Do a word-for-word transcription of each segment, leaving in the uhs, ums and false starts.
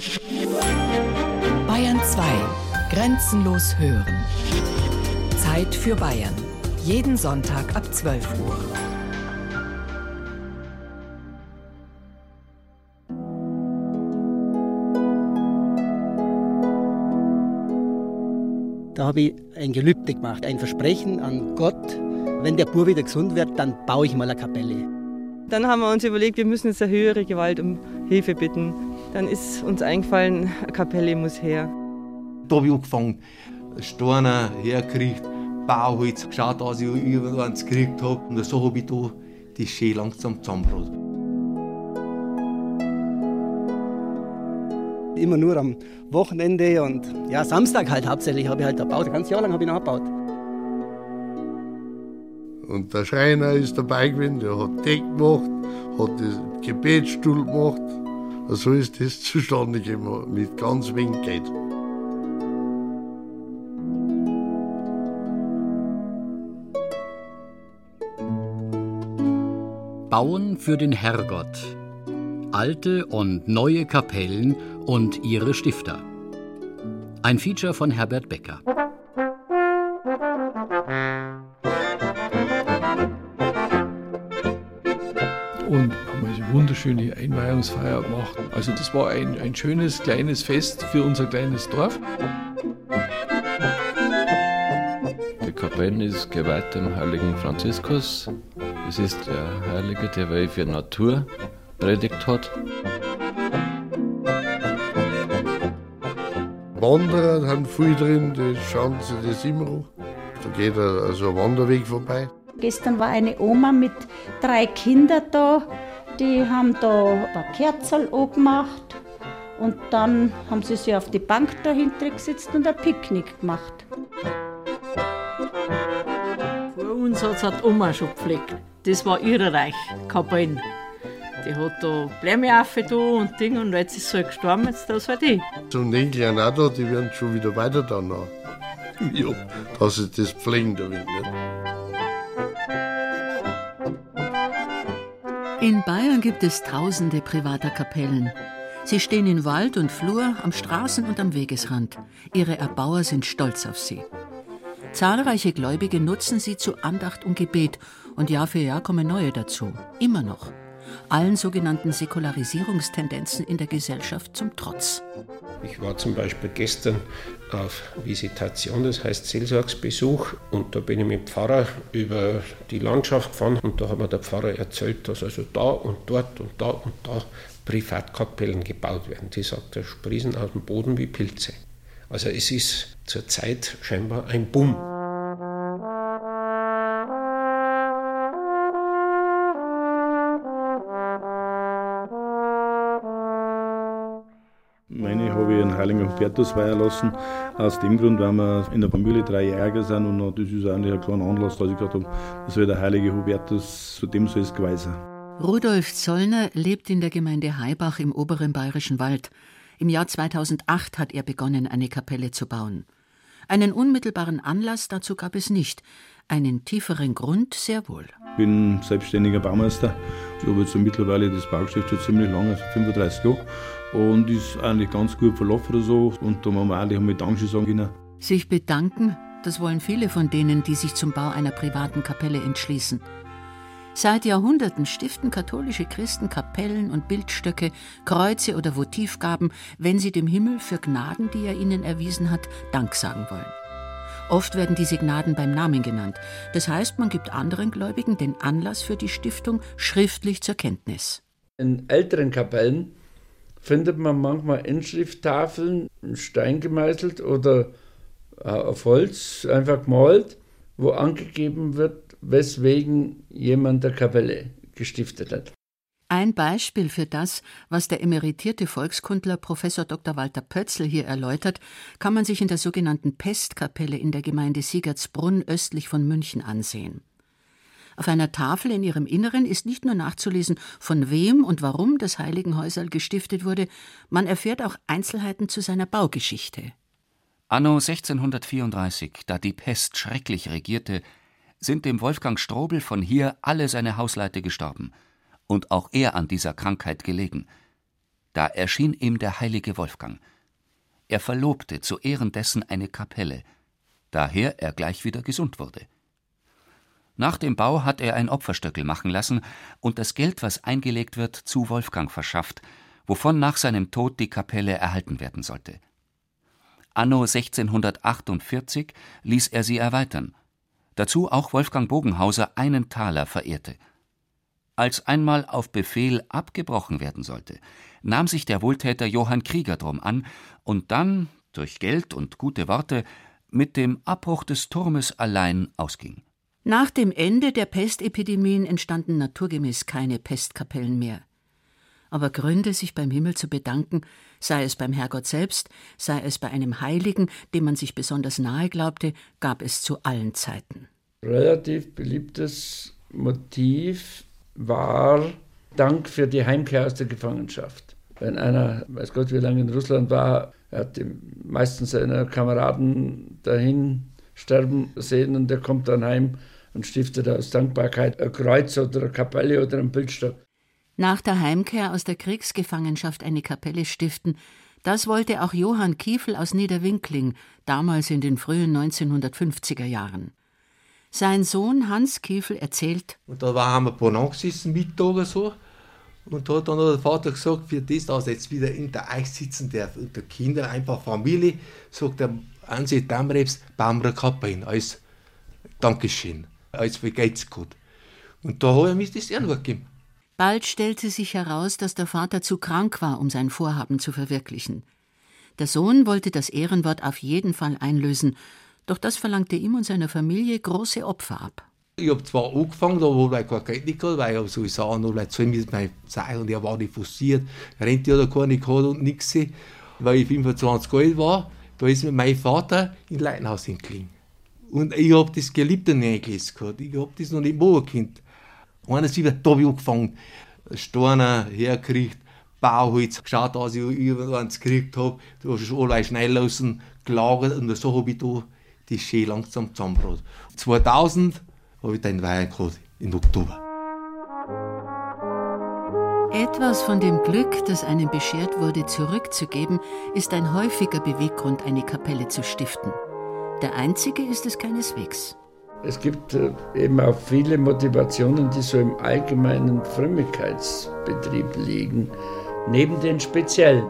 Bayern zwei. Grenzenlos hören. Zeit für Bayern. Jeden Sonntag ab zwölf Uhr. Da habe ich ein Gelübde gemacht, ein Versprechen an Gott, wenn der Bub wieder gesund wird, dann baue ich mal eine Kapelle. Dann haben wir uns überlegt, wir müssen jetzt eine höhere Gewalt um Hilfe bitten. Dann ist uns eingefallen, eine Kapelle muss her. Da habe ich angefangen, Steine hergekriegt, Bauholz, geschaut, dass ich irgendwas gekriegt habe. Und so habe ich da die schön langsam zusammengebracht. Immer nur am Wochenende und ja, Samstag halt hauptsächlich habe ich halt gebaut. Ein ganzes Jahr lang habe ich noch gebaut. Und der Schreiner ist dabei gewesen, der hat Deck gemacht, hat den Gebetsstuhl gemacht. So ist das zustande gekommen, mit ganz wenig Geld. Bauen für den Herrgott. Alte und neue Kapellen und ihre Stifter. Ein Feature von Herbert Becker. Und haben eine wunderschöne Einweihungsfeier gemacht. Also das war ein, ein schönes, kleines Fest für unser kleines Dorf. Die Kapelle ist geweiht dem heiligen Franziskus. Es ist der Heilige, der für Natur predigt hat. Wanderer haben viel drin, die schauen sich das immer an. Da geht also ein Wanderweg vorbei. Gestern war eine Oma mit drei Kindern da, die haben da ein paar Kerzen angemacht und dann haben sie sich auf die Bank dahinter gesetzt und ein Picknick gemacht. Vor uns hat es eine Oma schon gepflegt. Das war ihre Reich, Kapellen. Die hat da Blämeaffe da und Ding und jetzt ist sie halt gestorben, jetzt das halt ich. So ein Enkel auch da, die werden schon wieder weiter da noch. Ja, dass sie das pflegen da nicht. In Bayern gibt es tausende privater Kapellen. Sie stehen in Wald und Flur, am Straßen- und am Wegesrand. Ihre Erbauer sind stolz auf sie. Zahlreiche Gläubige nutzen sie zu Andacht und Gebet und Jahr für Jahr kommen neue dazu. Immer noch. Allen sogenannten Säkularisierungstendenzen in der Gesellschaft zum Trotz. Ich war zum Beispiel gestern auf Visitation, das heißt Seelsorgsbesuch, und da bin ich mit dem Pfarrer über die Landschaft gefahren und da hat mir der Pfarrer erzählt, dass also da und dort und da und da Privatkapellen gebaut werden. Die, sagt er, sprießen aus dem Boden wie Pilze. Also es ist zurzeit scheinbar ein Boom. Meine habe ich in Heiligen Hubertus weihen lassen. Aus dem Grund, weil wir in der Familie drei Jäger sind und das ist eigentlich ein kleiner Anlass, dass ich gesagt habe, das soll der heilige Hubertus, zu dem soll es geweihen sein. Rudolf Zollner lebt in der Gemeinde Haibach im oberen Bayerischen Wald. Im Jahr zweitausendacht hat er begonnen, eine Kapelle zu bauen. Einen unmittelbaren Anlass dazu gab es nicht, einen tieferen Grund sehr wohl. Ich bin selbstständiger Baumeister. Ich habe jetzt mittlerweile das Baugeschäft schon ziemlich lange, also fünfunddreißig Jahre. Und ist eigentlich ganz gut verlaufen oder so. Und da muss man eigentlich einmal Danke sagen können. Sich bedanken, das wollen viele von denen, die sich zum Bau einer privaten Kapelle entschließen. Seit Jahrhunderten stiften katholische Christen Kapellen und Bildstöcke, Kreuze oder Votivgaben, wenn sie dem Himmel für Gnaden, die er ihnen erwiesen hat, Dank sagen wollen. Oft werden diese Gnaden beim Namen genannt. Das heißt, man gibt anderen Gläubigen den Anlass für die Stiftung schriftlich zur Kenntnis. In älteren Kapellen findet man manchmal Inschrifttafeln, in Stein gemeißelt oder auf Holz einfach gemalt, wo angegeben wird, weswegen jemand der Kapelle gestiftet hat. Ein Beispiel für das, was der emeritierte Volkskundler Professor Doktor Walter Pötzl hier erläutert, kann man sich in der sogenannten Pestkapelle in der Gemeinde Siegertsbrunn östlich von München ansehen. Auf einer Tafel in ihrem Inneren ist nicht nur nachzulesen, von wem und warum das Heiligenhäuserl gestiftet wurde, man erfährt auch Einzelheiten zu seiner Baugeschichte. Anno sechzehnhundertvierunddreißig, da die Pest schrecklich regierte, sind dem Wolfgang Strobel von hier alle seine Hausleute gestorben und auch er an dieser Krankheit gelegen. Da erschien ihm der heilige Wolfgang. Er verlobte zu Ehren dessen eine Kapelle, daher er gleich wieder gesund wurde. Nach dem Bau hat er ein Opferstöckel machen lassen und das Geld, was eingelegt wird, zu Wolfgang verschafft, wovon nach seinem Tod die Kapelle erhalten werden sollte. Anno sechzehnhundertachtundvierzig ließ er sie erweitern, dazu auch Wolfgang Bogenhauser einen Taler verehrte. Als einmal auf Befehl abgebrochen werden sollte, nahm sich der Wohltäter Johann Krieger drum an und dann, durch Geld und gute Worte, mit dem Abbruch des Turmes allein ausging. Nach dem Ende der Pestepidemien entstanden naturgemäß keine Pestkapellen mehr. Aber Gründe, sich beim Himmel zu bedanken, sei es beim Herrgott selbst, sei es bei einem Heiligen, dem man sich besonders nahe glaubte, gab es zu allen Zeiten. Relativ beliebtes Motiv war Dank für die Heimkehr aus der Gefangenschaft. Wenn einer, weiß Gott wie lange in Russland war, er hat die meisten seiner Kameraden dahin sterben sehen und der kommt dann heim und stiftet aus Dankbarkeit ein Kreuz oder eine Kapelle oder einen Bildstock. Nach der Heimkehr aus der Kriegsgefangenschaft eine Kapelle stiften, das wollte auch Johann Kiefel aus Niederwinkling, damals in den frühen neunzehnhundertfünfziger Jahren. Sein Sohn Hans Kiefel erzählt: Und da haben wir ein paar angesessen, Mittag oder so. Und da hat dann der Vater gesagt, für das, dass er jetzt wieder in der Eich sitzen darf, und der Kinder, einfach Familie, sagt er, Anse Damrebs, bauen wir eine Kapelle als Dankeschön, als wie geht's gut. Und da habe ich mir das Ehrenwort gegeben. Bald stellte sich heraus, dass der Vater zu krank war, um sein Vorhaben zu verwirklichen. Der Sohn wollte das Ehrenwort auf jeden Fall einlösen, doch das verlangte ihm und seiner Familie große Opfer ab. Ich habe zwar angefangen, da wo ich kein Geld nicht gehabt, weil ich so sagen, noch zu ihm ist mein Zeit und er war nicht forciert, Rente hat er gar nicht gehabt und nichts, weil ich fünfundzwanzig alt war, da ist mir mein Vater in Leitenhaus hingelegen. Und ich habe das Geliebte nicht gelesen gehabt, ich habe das noch nicht machen können. einundsiebzig, da habe ich angefangen, Steine hergekriegt, Bauholz, geschaut, dass ich irgendwann gekriegt habe, da hast du alle schnell lassen, gelagert und so habe ich da die schön langsam zusammengebracht. zweitausend habe ich den Wein gehabt, im Oktober. Etwas von dem Glück, das einem beschert wurde, zurückzugeben, ist ein häufiger Beweggrund, eine Kapelle zu stiften. Der einzige ist es keineswegs. Es gibt äh, eben auch viele Motivationen, die so im allgemeinen Frömmigkeitsbetrieb liegen, neben den speziellen.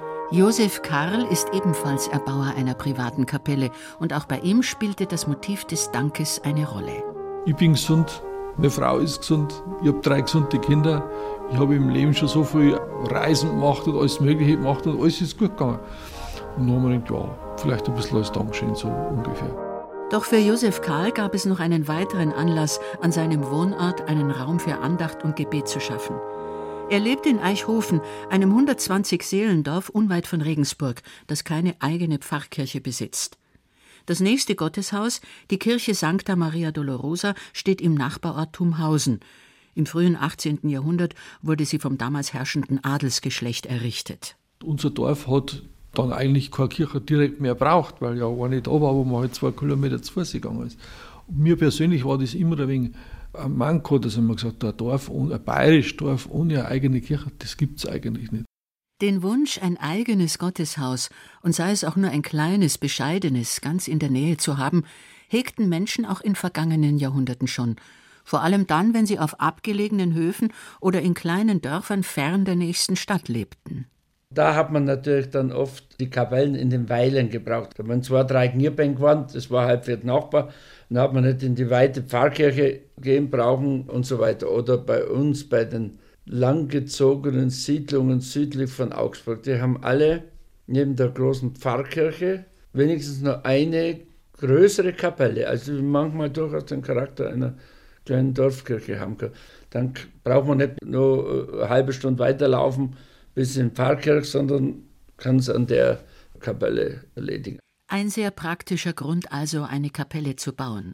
Josef Karl ist ebenfalls Erbauer einer privaten Kapelle und auch bei ihm spielte das Motiv des Dankes eine Rolle. Ich bin gesund, meine Frau ist gesund, ich habe drei gesunde Kinder, ich habe im Leben schon so viel Reisen gemacht und alles Mögliche gemacht und alles ist gut gegangen. Und dann haben wir gedacht, ja, vielleicht ein bisschen als Dankeschön, so ungefähr. Doch für Josef Karl gab es noch einen weiteren Anlass, an seinem Wohnort einen Raum für Andacht und Gebet zu schaffen. Er lebt in Eichhofen, einem hundertzwanzig Seelendorf unweit von Regensburg, das keine eigene Pfarrkirche besitzt. Das nächste Gotteshaus, die Kirche Sancta Maria Dolorosa, steht im Nachbarort Thumhausen. Im frühen achtzehnten Jahrhundert wurde sie vom damals herrschenden Adelsgeschlecht errichtet. Unser Dorf hat dann eigentlich keine Kirche direkt mehr braucht, weil ja auch nicht da war, wo man halt zwei Kilometer zu Fuß gegangen ist. Und mir persönlich war das immer ein wenig ein Manko, dass man gesagt hat, ein Dorf, ein bayerisches Dorf ohne eine eigene Kirche, das gibt es eigentlich nicht. Den Wunsch, ein eigenes Gotteshaus, und sei es auch nur ein kleines, bescheidenes, ganz in der Nähe zu haben, hegten Menschen auch in vergangenen Jahrhunderten schon. Vor allem dann, wenn sie auf abgelegenen Höfen oder in kleinen Dörfern fern der nächsten Stadt lebten. Da hat man natürlich dann oft die Kapellen in den Weilen gebraucht. Da waren zwei, drei Knierbänke waren, das war halt für den Nachbar. Dann hat man nicht in die weite Pfarrkirche gehen brauchen und so weiter. Oder bei uns, bei den langgezogenen Siedlungen südlich von Augsburg, die haben alle neben der großen Pfarrkirche wenigstens noch eine größere Kapelle, also manchmal durchaus den Charakter einer kleinen Dorfkirche haben können. Dann braucht man nicht nur eine halbe Stunde weiterlaufen bis in die Pfarrkirche, sondern kann es an der Kapelle erledigen. Ein sehr praktischer Grund also, eine Kapelle zu bauen.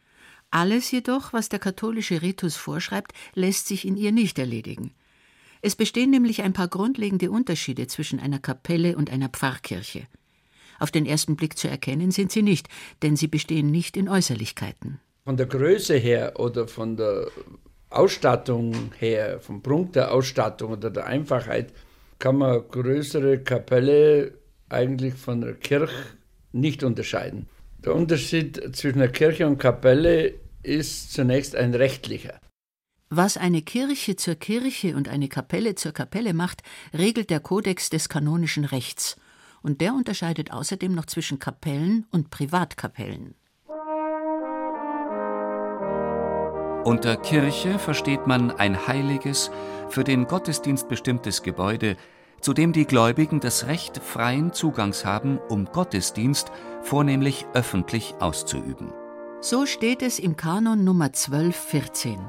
Alles jedoch, was der katholische Ritus vorschreibt, lässt sich in ihr nicht erledigen. Es bestehen nämlich ein paar grundlegende Unterschiede zwischen einer Kapelle und einer Pfarrkirche. Auf den ersten Blick zu erkennen sind sie nicht, denn sie bestehen nicht in Äußerlichkeiten. Von der Größe her oder von der Ausstattung her, vom Prunk der Ausstattung oder der Einfachheit, kann man eine größere Kapelle eigentlich von der Kirche nicht unterscheiden. Der Unterschied zwischen der Kirche und Kapelle ist zunächst ein rechtlicher. Was eine Kirche zur Kirche und eine Kapelle zur Kapelle macht, regelt der Kodex des kanonischen Rechts. Und der unterscheidet außerdem noch zwischen Kapellen und Privatkapellen. Unter Kirche versteht man ein heiliges, für den Gottesdienst bestimmtes Gebäude, zu dem die Gläubigen das Recht freien Zugangs haben, um Gottesdienst vornehmlich öffentlich auszuüben. So steht es im Kanon Nummer zwölf vierzehn.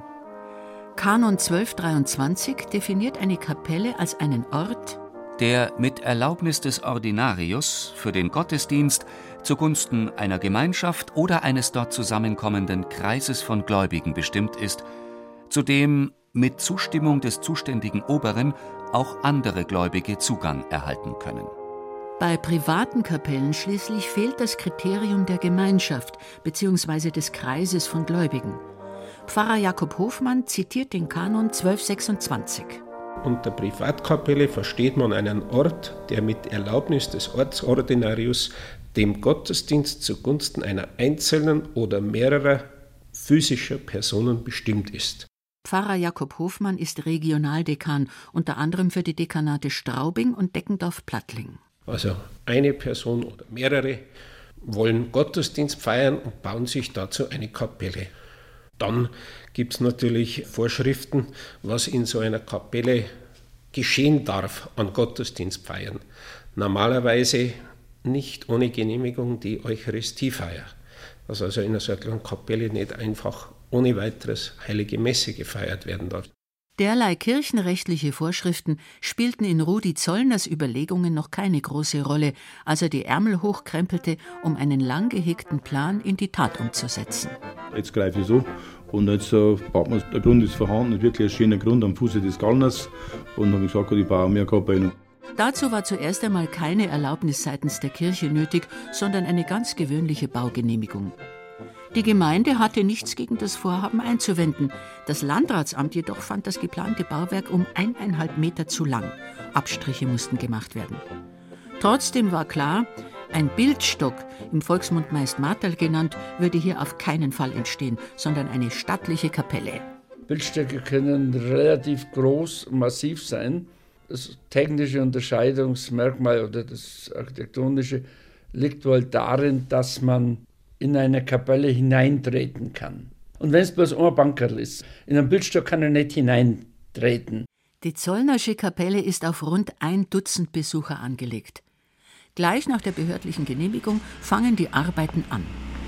Kanon zwölf dreiundzwanzig definiert eine Kapelle als einen Ort, der mit Erlaubnis des Ordinarius für den Gottesdienst zugunsten einer Gemeinschaft oder eines dort zusammenkommenden Kreises von Gläubigen bestimmt ist, zu dem mit Zustimmung des zuständigen Oberen auch andere Gläubige Zugang erhalten können. Bei privaten Kapellen schließlich fehlt das Kriterium der Gemeinschaft bzw. des Kreises von Gläubigen. Pfarrer Jakob Hofmann zitiert den Kanon zwölf sechsundzwanzig. Unter Privatkapelle versteht man einen Ort, der mit Erlaubnis des Ortsordinarius dem Gottesdienst zugunsten einer einzelnen oder mehrerer physischer Personen bestimmt ist. Pfarrer Jakob Hofmann ist Regionaldekan, unter anderem für die Dekanate Straubing und Deckendorf-Plattling. Also eine Person oder mehrere wollen Gottesdienst feiern und bauen sich dazu eine Kapelle. Dann gibt es natürlich Vorschriften, was in so einer Kapelle geschehen darf an Gottesdienstfeiern. Normalerweise nicht ohne Genehmigung die Eucharistiefeier. Dass also in so einer kleinen Kapelle nicht einfach ohne weiteres heilige Messe gefeiert werden darf. Derlei kirchenrechtliche Vorschriften spielten in Rudi Zollners Überlegungen noch keine große Rolle, als er die Ärmel hochkrempelte, um einen lang gehegten Plan in die Tat umzusetzen. Jetzt greife ich so und jetzt äh, baut man, der Grund ist vorhanden, wirklich ein schöner Grund am Fuße des Gallners und habe gesagt, ich baue mehr Kapellen. Dazu war zuerst einmal keine Erlaubnis seitens der Kirche nötig, sondern eine ganz gewöhnliche Baugenehmigung. Die Gemeinde hatte nichts gegen das Vorhaben einzuwenden. Das Landratsamt jedoch fand das geplante Bauwerk um eineinhalb Meter zu lang. Abstriche mussten gemacht werden. Trotzdem war klar, ein Bildstock, im Volksmund meist Marterl genannt, würde hier auf keinen Fall entstehen, sondern eine stattliche Kapelle. Bildstöcke können relativ groß und massiv sein. Das technische Unterscheidungsmerkmal oder das architektonische liegt wohl darin, dass man in eine Kapelle hineintreten kann. Und wenn es bloß ein Bankerl ist, in einen Bildstock kann er nicht hineintreten. Die Zollnersche Kapelle ist auf rund ein Dutzend Besucher angelegt. Gleich nach der behördlichen Genehmigung fangen die Arbeiten an.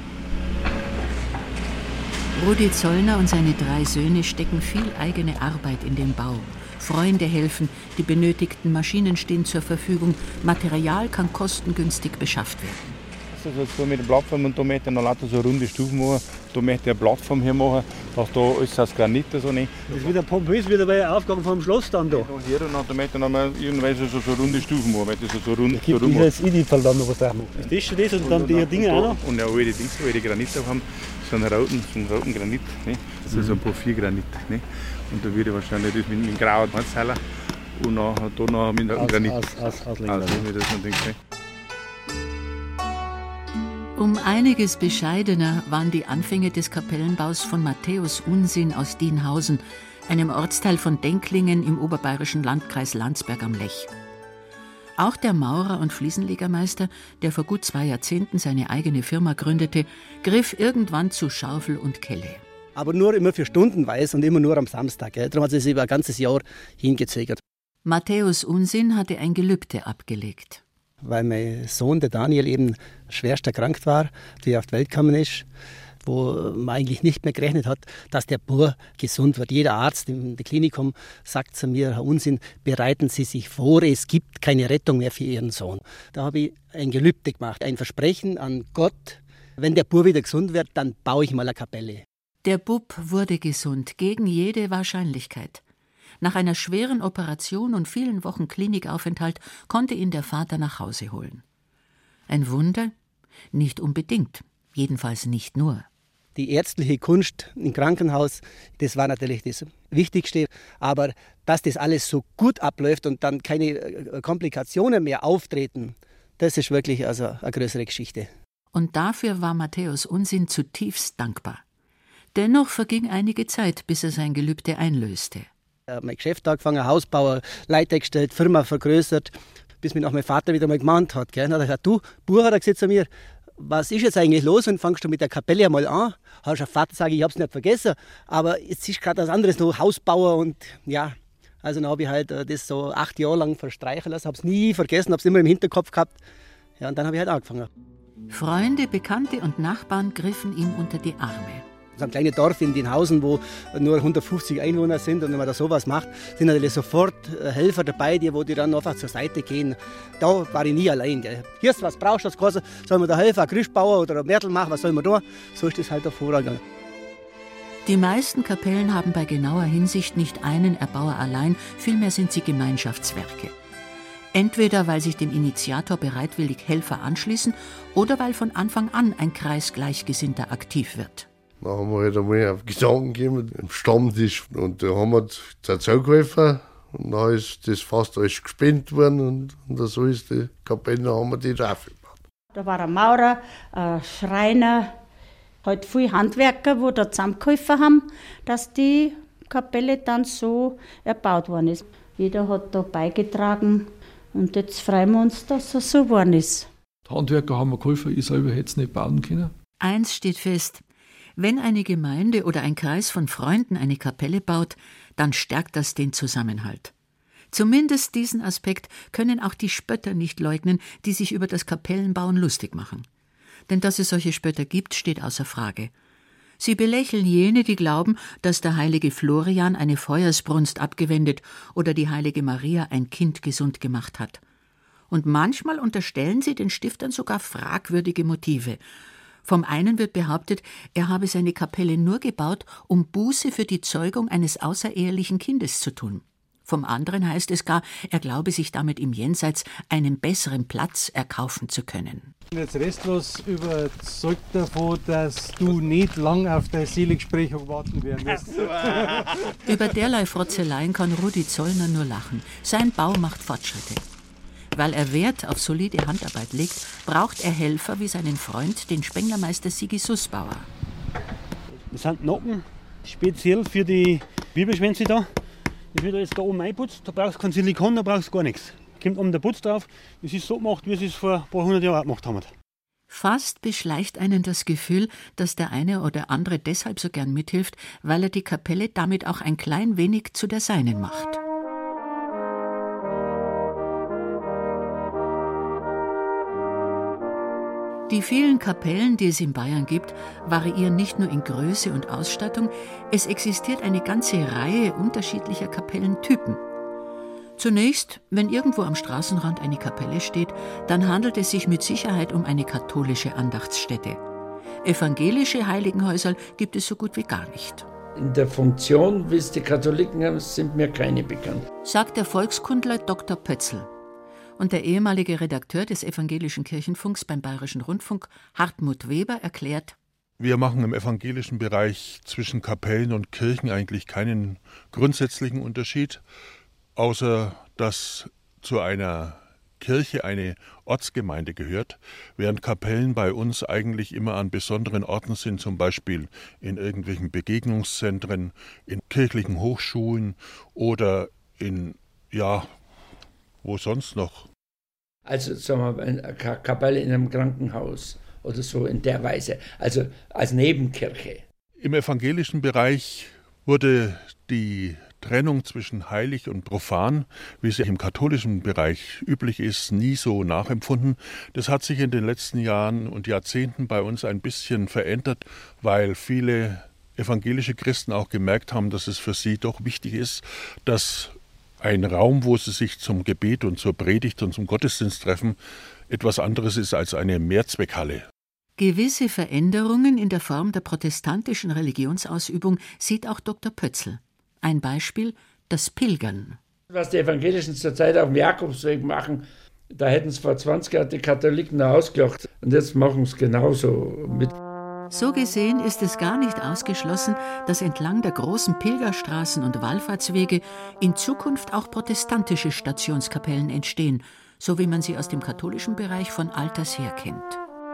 Rudi Zollner und seine drei Söhne stecken viel eigene Arbeit in den Bau. Freunde helfen, die benötigten Maschinen stehen zur Verfügung, Material kann kostengünstig beschafft werden. Also so mit der Plattform und da möchte ich noch lauter so runde Stufen machen. Da möchte ich eine Plattform hier machen, dass da alles aus Granit so nicht. Das ist wieder pompös, wieder bei der Aufgabe vom Schloss dann da. Ja, hier und da möchte ich noch mal irgendwann so, so runde Stufen machen. So, so rund, da gibt so dieses Idifall dann noch was drauf machen. Ist das schon das und, und dann die Dinge auch noch? Und ja, alle Dinge, alle Granit drauf haben, so einen roten, so einen roten Granit. Ne? Das ist so ein Porphyrgranit. Ne? Und da würde ich wahrscheinlich das mit, mit grauen Holzteiler und nachher da noch mit einem Granit. Aus, aus, aus, aus, Um einiges bescheidener waren die Anfänge des Kapellenbaus von Matthäus Unsinn aus Dienhausen, einem Ortsteil von Denklingen im oberbayerischen Landkreis Landsberg am Lech. Auch der Maurer und Fliesenlegermeister, der vor gut zwei Jahrzehnten seine eigene Firma gründete, griff irgendwann zu Schaufel und Kelle. Aber nur immer für stundenweise und immer nur am Samstag. Gell? Darum hat es sich über ein ganzes Jahr hingezögert. Matthäus Unsinn hatte ein Gelübde abgelegt. Weil mein Sohn, der Daniel, eben schwerst erkrankt war, der auf die Welt gekommen ist, wo man eigentlich nicht mehr gerechnet hat, dass der Bub gesund wird. Jeder Arzt im Klinikum sagt zu mir, Herr Unsinn, bereiten Sie sich vor, es gibt keine Rettung mehr für Ihren Sohn. Da habe ich ein Gelübde gemacht, ein Versprechen an Gott, wenn der Bub wieder gesund wird, dann baue ich mal eine Kapelle. Der Bub wurde gesund, gegen jede Wahrscheinlichkeit. Nach einer schweren Operation und vielen Wochen Klinikaufenthalt konnte ihn der Vater nach Hause holen. Ein Wunder? Nicht unbedingt, jedenfalls nicht nur. Die ärztliche Kunst im Krankenhaus, das war natürlich das Wichtigste. Aber dass das alles so gut abläuft und dann keine Komplikationen mehr auftreten, das ist wirklich also eine größere Geschichte. Und dafür war Matthäus Unsinn zutiefst dankbar. Dennoch verging einige Zeit, bis er sein Gelübde einlöste. Ich habe mein Geschäft angefangen, Hausbauer, Leute gestellt, Firma vergrößert, bis mich auch mein Vater wieder mal gemahnt hat. Gell? Dann hat er gesagt, du, Bub, hat er gesagt zu mir, was ist jetzt eigentlich los und fangst du mit der Kapelle einmal an? Hast du Vater gesagt, ich habe es nicht vergessen, aber jetzt ist gerade was anderes noch, Hausbauer und ja. Also dann habe ich halt das so acht Jahre lang verstreichen lassen, habe es nie vergessen, habe es immer im Hinterkopf gehabt. Ja, und dann habe ich halt angefangen. Freunde, Bekannte und Nachbarn griffen ihm unter die Arme. So ein kleines Dorf in Dienhausen, wo nur hundertfünfzig Einwohner sind, und wenn man da sowas macht, sind natürlich sofort Helfer dabei, die, wo die dann einfach zur Seite gehen. Da war ich nie allein. Gell. Hier ist was, brauchst du das Ganze? Soll man da helfen, ein Gerüstbauer oder ein Mörtel machen, was soll man da? So ist das halt der Vorgang. Die meisten Kapellen haben bei genauer Hinsicht nicht einen Erbauer allein, vielmehr sind sie Gemeinschaftswerke. Entweder weil sich dem Initiator bereitwillig Helfer anschließen oder weil von Anfang an ein Kreis Gleichgesinnter aktiv wird. Dann haben wir halt einmal auf Gedanken gegeben, am Stammtisch. Und da haben wir dazu geholfen. Und dann ist das fast alles gespendet worden. Und, und so ist die Kapelle, dann haben wir die drauf gebaut. Da war ein Maurer, ein Schreiner, halt viele Handwerker, die da zusammengeholfen haben, dass die Kapelle dann so erbaut worden ist. Jeder hat da beigetragen. Und jetzt freuen wir uns, dass es so geworden ist. Die Handwerker haben mir geholfen, ich selber hätte es nicht bauen können. Eins steht fest: Wenn eine Gemeinde oder ein Kreis von Freunden eine Kapelle baut, dann stärkt das den Zusammenhalt. Zumindest diesen Aspekt können auch die Spötter nicht leugnen, die sich über das Kapellenbauen lustig machen. Denn dass es solche Spötter gibt, steht außer Frage. Sie belächeln jene, die glauben, dass der heilige Florian eine Feuersbrunst abgewendet oder die heilige Maria ein Kind gesund gemacht hat. Und manchmal unterstellen sie den Stiftern sogar fragwürdige Motive. Vom einen wird behauptet, er habe seine Kapelle nur gebaut, um Buße für die Zeugung eines außerehelichen Kindes zu tun. Vom anderen heißt es gar, er glaube sich damit im Jenseits einen besseren Platz erkaufen zu können. Ich bin jetzt restlos überzeugt davon, dass du nicht lang auf dein Seelengespräch warten werden wirst. Über derlei Frotzeleien kann Rudi Zollner nur lachen. Sein Bau macht Fortschritte. Weil er Wert auf solide Handarbeit legt, braucht er Helfer wie seinen Freund, den Spenglermeister Sigi Sussbauer. Das sind Nocken, speziell für die Bibelschwänze da. Das wird jetzt da oben einputzt, da brauchst du kein Silikon, da brauchst du gar nichts. Da kommt oben der Putz drauf, das ist so gemacht, wie sie es vor ein paar hundert Jahren gemacht haben. Fast beschleicht einen das Gefühl, dass der eine oder andere deshalb so gern mithilft, weil er die Kapelle damit auch ein klein wenig zu der seinen macht. Die vielen Kapellen, die es in Bayern gibt, variieren nicht nur in Größe und Ausstattung, es existiert eine ganze Reihe unterschiedlicher Kapellentypen. Zunächst, wenn irgendwo am Straßenrand eine Kapelle steht, dann handelt es sich mit Sicherheit um eine katholische Andachtsstätte. Evangelische Heiligenhäuser gibt es so gut wie gar nicht. In der Funktion, wie es die Katholiken haben, sind mir keine bekannt, sagt der Volkskundler Doktor Pötzl. Und der ehemalige Redakteur des Evangelischen Kirchenfunks beim Bayerischen Rundfunk, Hartmut Weber, erklärt: Wir machen im evangelischen Bereich zwischen Kapellen und Kirchen eigentlich keinen grundsätzlichen Unterschied, außer dass zu einer Kirche eine Ortsgemeinde gehört, während Kapellen bei uns eigentlich immer an besonderen Orten sind, zum Beispiel in irgendwelchen Begegnungszentren, in kirchlichen Hochschulen oder in, ja, wo sonst noch? Also sagen wir mal, eine Kapelle in einem Krankenhaus oder so in der Weise, also als Nebenkirche. Im evangelischen Bereich wurde die Trennung zwischen heilig und profan, wie es im katholischen Bereich üblich ist, nie so nachempfunden. Das hat sich in den letzten Jahren und Jahrzehnten bei uns ein bisschen verändert, weil viele evangelische Christen auch gemerkt haben, dass es für sie doch wichtig ist, dass ein Raum, wo sie sich zum Gebet und zur Predigt und zum Gottesdienst treffen, etwas anderes ist als eine Mehrzweckhalle. Gewisse Veränderungen in der Form der protestantischen Religionsausübung sieht auch Doktor Pötzl. Ein Beispiel: das Pilgern. Was die Evangelischen zurzeit auf dem Jakobsweg machen, da hätten es vor zwanzig Jahren die Katholiken ausgelacht. Und jetzt machen sie es genauso mit. So gesehen ist es gar nicht ausgeschlossen, dass entlang der großen Pilgerstraßen und Wallfahrtswege in Zukunft auch protestantische Stationskapellen entstehen, so wie man sie aus dem katholischen Bereich von alters her kennt.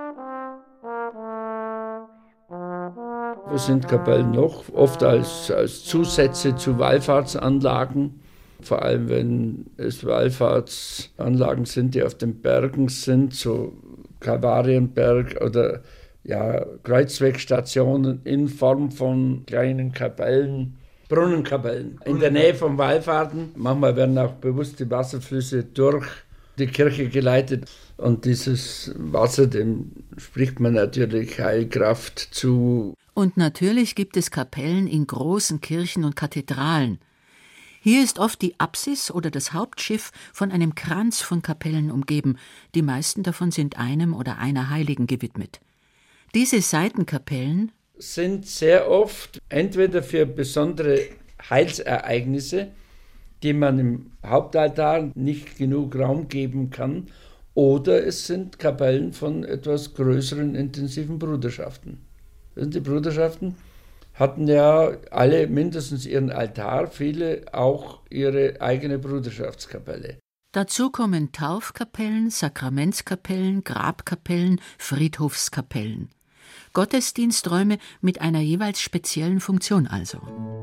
Wo sind Kapellen noch? Oft als, als Zusätze zu Wallfahrtsanlagen. Vor allem, wenn es Wallfahrtsanlagen sind, die auf den Bergen sind, so Kalvarienberg oder ja, Kreuzwegstationen in Form von kleinen Kapellen, Brunnenkapellen. In der Nähe von Wallfahrten. Manchmal werden auch bewusst die Wasserflüsse durch die Kirche geleitet. Und dieses Wasser, dem spricht man natürlich Heilkraft zu. Und natürlich gibt es Kapellen in großen Kirchen und Kathedralen. Hier ist oft die Apsis oder das Hauptschiff von einem Kranz von Kapellen umgeben. Die meisten davon sind einem oder einer Heiligen gewidmet. Diese Seitenkapellen sind sehr oft entweder für besondere Heilsereignisse, die man im Hauptaltar nicht genug Raum geben kann, oder es sind Kapellen von etwas größeren, intensiven Bruderschaften. Die Bruderschaften hatten ja alle mindestens ihren Altar, viele auch ihre eigene Bruderschaftskapelle. Dazu kommen Taufkapellen, Sakramentskapellen, Grabkapellen, Friedhofskapellen. Gottesdiensträume mit einer jeweils speziellen Funktion also.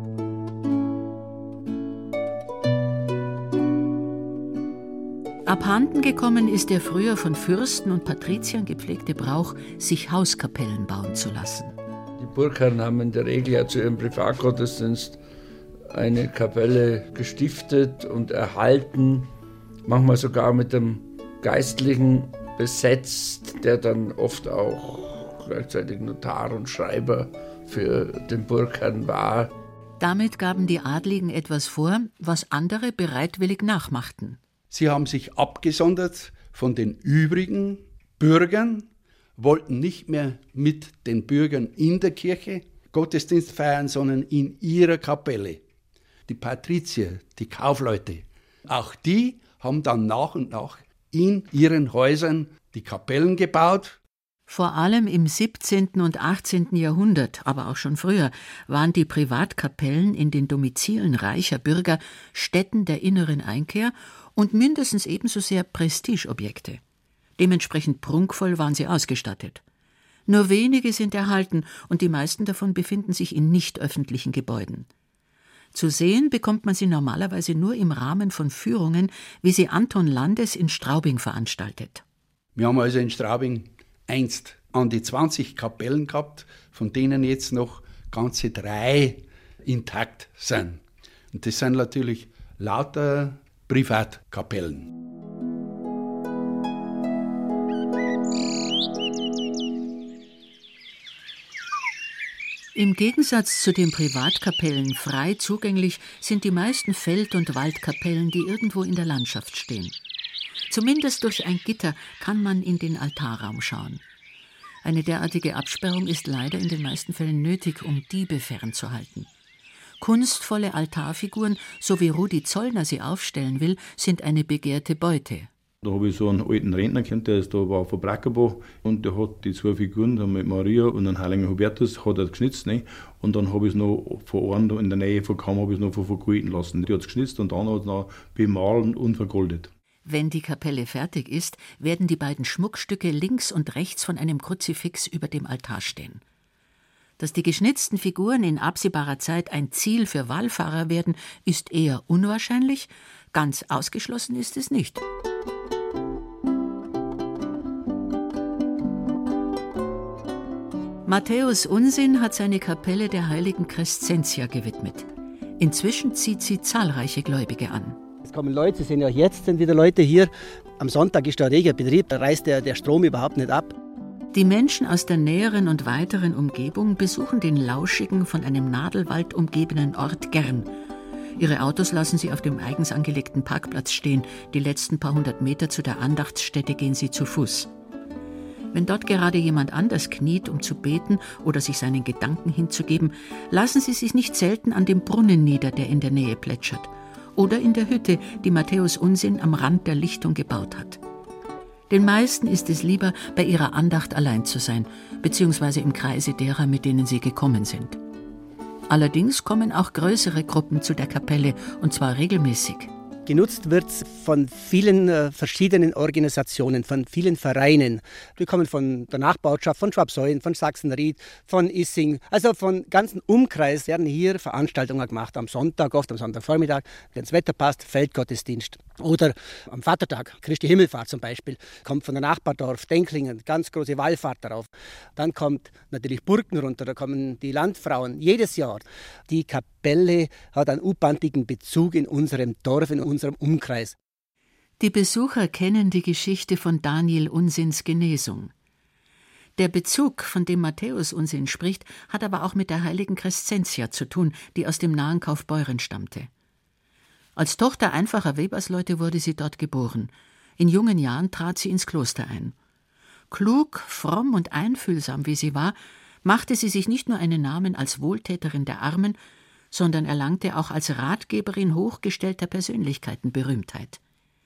Abhanden gekommen ist der früher von Fürsten und Patriziern gepflegte Brauch, sich Hauskapellen bauen zu lassen. Die Burgherren haben in der Regel ja zu ihrem Privatgottesdienst eine Kapelle gestiftet und erhalten, manchmal sogar mit dem Geistlichen besetzt, der dann oft auch gleichzeitig Notar und Schreiber für den Burgherrn war. Damit gaben die Adligen etwas vor, was andere bereitwillig nachmachten. Sie haben sich abgesondert von den übrigen Bürgern, wollten nicht mehr mit den Bürgern in der Kirche Gottesdienst feiern, sondern in ihrer Kapelle. Die Patrizier, die Kaufleute, auch die haben dann nach und nach in ihren Häusern die Kapellen gebaut. Vor allem im siebzehnten und achtzehnten Jahrhundert, aber auch schon früher, waren die Privatkapellen in den Domizilen reicher Bürger Stätten der inneren Einkehr und mindestens ebenso sehr Prestigeobjekte. Dementsprechend prunkvoll waren sie ausgestattet. Nur wenige sind erhalten und die meisten davon befinden sich in nicht öffentlichen Gebäuden. Zu sehen bekommt man sie normalerweise nur im Rahmen von Führungen, wie sie Anton Landes in Straubing veranstaltet. Wir haben also in Straubing einst an die zwanzig Kapellen gehabt, von denen jetzt noch ganze drei intakt sind. Und das sind natürlich lauter Privatkapellen. Im Gegensatz zu den Privatkapellen frei zugänglich sind die meisten Feld- und Waldkapellen, die irgendwo in der Landschaft stehen. Zumindest durch ein Gitter kann man in den Altarraum schauen. Eine derartige Absperrung ist leider in den meisten Fällen nötig, um Diebe fernzuhalten. Kunstvolle Altarfiguren, so wie Rudi Zollner sie aufstellen will, sind eine begehrte Beute. Da habe ich so einen alten Rentner kennt, der ist da war von Brackerbach und der hat die zwei Figuren da mit Maria und einem Heiligen Hubertus hat er geschnitzt. Ne? Und dann habe ich es noch von einem da in der Nähe von Kamm habe ich es noch vergolden lassen. Die hat es geschnitzt und dann hat es noch bemalen und vergoldet. Wenn die Kapelle fertig ist, werden die beiden Schmuckstücke links und rechts von einem Kruzifix über dem Altar stehen. Dass die geschnitzten Figuren in absehbarer Zeit ein Ziel für Wallfahrer werden, ist eher unwahrscheinlich. Ganz ausgeschlossen ist es nicht. Matthäus Unsinn hat seine Kapelle der heiligen Crescentia gewidmet. Inzwischen zieht sie zahlreiche Gläubige an. Es kommen Leute, Sie sehen ja jetzt sind wieder Leute hier. Am Sonntag ist da reger Betrieb, da reißt der, der Strom überhaupt nicht ab. Die Menschen aus der näheren und weiteren Umgebung besuchen den lauschigen, von einem Nadelwald umgebenen Ort gern. Ihre Autos lassen sie auf dem eigens angelegten Parkplatz stehen. Die letzten paar hundert Meter zu der Andachtsstätte gehen sie zu Fuß. Wenn dort gerade jemand anders kniet, um zu beten oder sich seinen Gedanken hinzugeben, lassen sie sich nicht selten an dem Brunnen nieder, der in der Nähe plätschert. Oder in der Hütte, die Matthäus Unsinn am Rand der Lichtung gebaut hat. Den meisten ist es lieber, bei ihrer Andacht allein zu sein, beziehungsweise im Kreise derer, mit denen sie gekommen sind. Allerdings kommen auch größere Gruppen zu der Kapelle, und zwar regelmäßig. Genutzt wird es von vielen äh, verschiedenen Organisationen, von vielen Vereinen. Wir kommen von der Nachbarschaft, von Schwabsäulen, von Sachsenried, von Issing. Also von ganzen Umkreis werden hier Veranstaltungen gemacht. Am Sonntag, oft am Sonntagvormittag, wenn das Wetter passt, Feldgottesdienst. Oder am Vatertag, Christi Himmelfahrt zum Beispiel, kommt von der Nachbardorf Denklingen, ganz große Wallfahrt darauf. Dann kommt natürlich Burgen runter, da kommen die Landfrauen jedes Jahr. Die Kapelle hat einen u-bandigen Bezug in unserem Dorf, in unserem Umkreis. Die Besucher kennen die Geschichte von Daniel Unsinns Genesung. Der Bezug, von dem Matthäus Unsinn spricht, hat aber auch mit der heiligen Crescentia zu tun, die aus dem nahen Kaufbeuren stammte. Als Tochter einfacher Webersleute wurde sie dort geboren. In jungen Jahren trat sie ins Kloster ein. Klug, fromm und einfühlsam wie sie war, machte sie sich nicht nur einen Namen als Wohltäterin der Armen, sondern erlangte auch als Ratgeberin hochgestellter Persönlichkeiten Berühmtheit.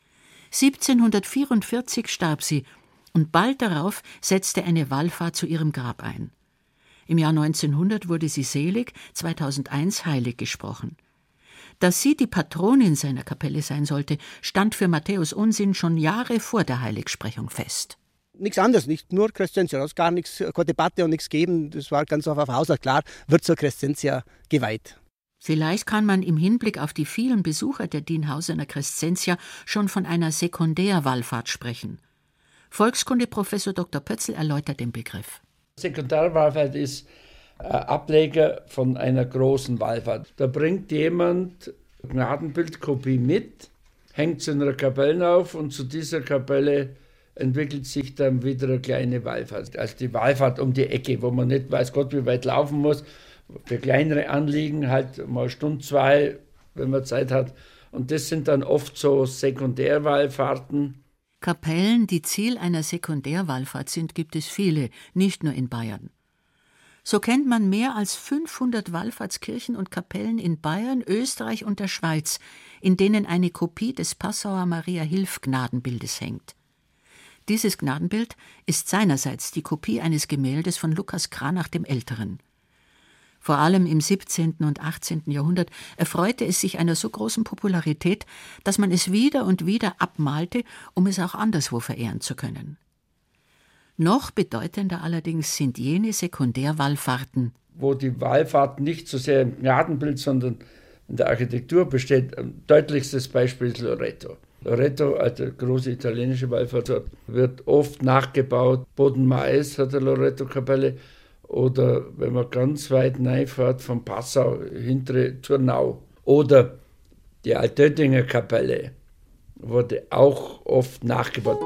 siebzehnhundertvierundvierzig starb sie und bald darauf setzte eine Wallfahrt zu ihrem Grab ein. Im Jahr neunzehnhundert wurde sie selig, zweitausendeins heilig gesprochen. Dass sie die Patronin seiner Kapelle sein sollte, stand für Matthäus Unsinn schon Jahre vor der Heiligsprechung fest. Nichts anderes, nicht nur Crescentia, es gar nichts, keine Debatte und nichts geben. Das war ganz auf Haus klar, wird zur Crescentia geweiht. Vielleicht kann man im Hinblick auf die vielen Besucher der Dinhausener Crescentia schon von einer Sekundärwallfahrt sprechen. Volkskundeprofessor Doktor Pötzl erläutert den Begriff. Sekundärwallfahrt ist Ableger von einer großen Wallfahrt. Da bringt jemand Gnadenbildkopie mit, hängt sie in einer Kapelle auf und zu dieser Kapelle entwickelt sich dann wieder eine kleine Wallfahrt. Also die Wallfahrt um die Ecke, wo man nicht weiß Gott wie weit laufen muss. Für kleinere Anliegen halt mal eine Stunde, zwei, wenn man Zeit hat. Und das sind dann oft so Sekundärwallfahrten. Kapellen, die Ziel einer Sekundärwallfahrt sind, gibt es viele, nicht nur in Bayern. So kennt man mehr als fünfhundert Wallfahrtskirchen und Kapellen in Bayern, Österreich und der Schweiz, in denen eine Kopie des Passauer Maria-Hilf-Gnadenbildes hängt. Dieses Gnadenbild ist seinerseits die Kopie eines Gemäldes von Lukas Cranach dem Älteren. Vor allem im siebzehnten und achtzehnten Jahrhundert erfreute es sich einer so großen Popularität, dass man es wieder und wieder abmalte, um es auch anderswo verehren zu können. Noch bedeutender allerdings sind jene Sekundärwallfahrten, wo die Wallfahrt nicht so sehr im Gnadenbild, sondern in der Architektur besteht. Ein deutlichstes Beispiel ist Loreto. Loreto, also große italienische Wallfahrt, wird oft nachgebaut. Boden-Mais hat eine Loreto-Kapelle. Oder wenn man ganz weit reinfährt, von Passau hintere Turnau. Oder die Altöttinger Kapelle wurde auch oft nachgebaut.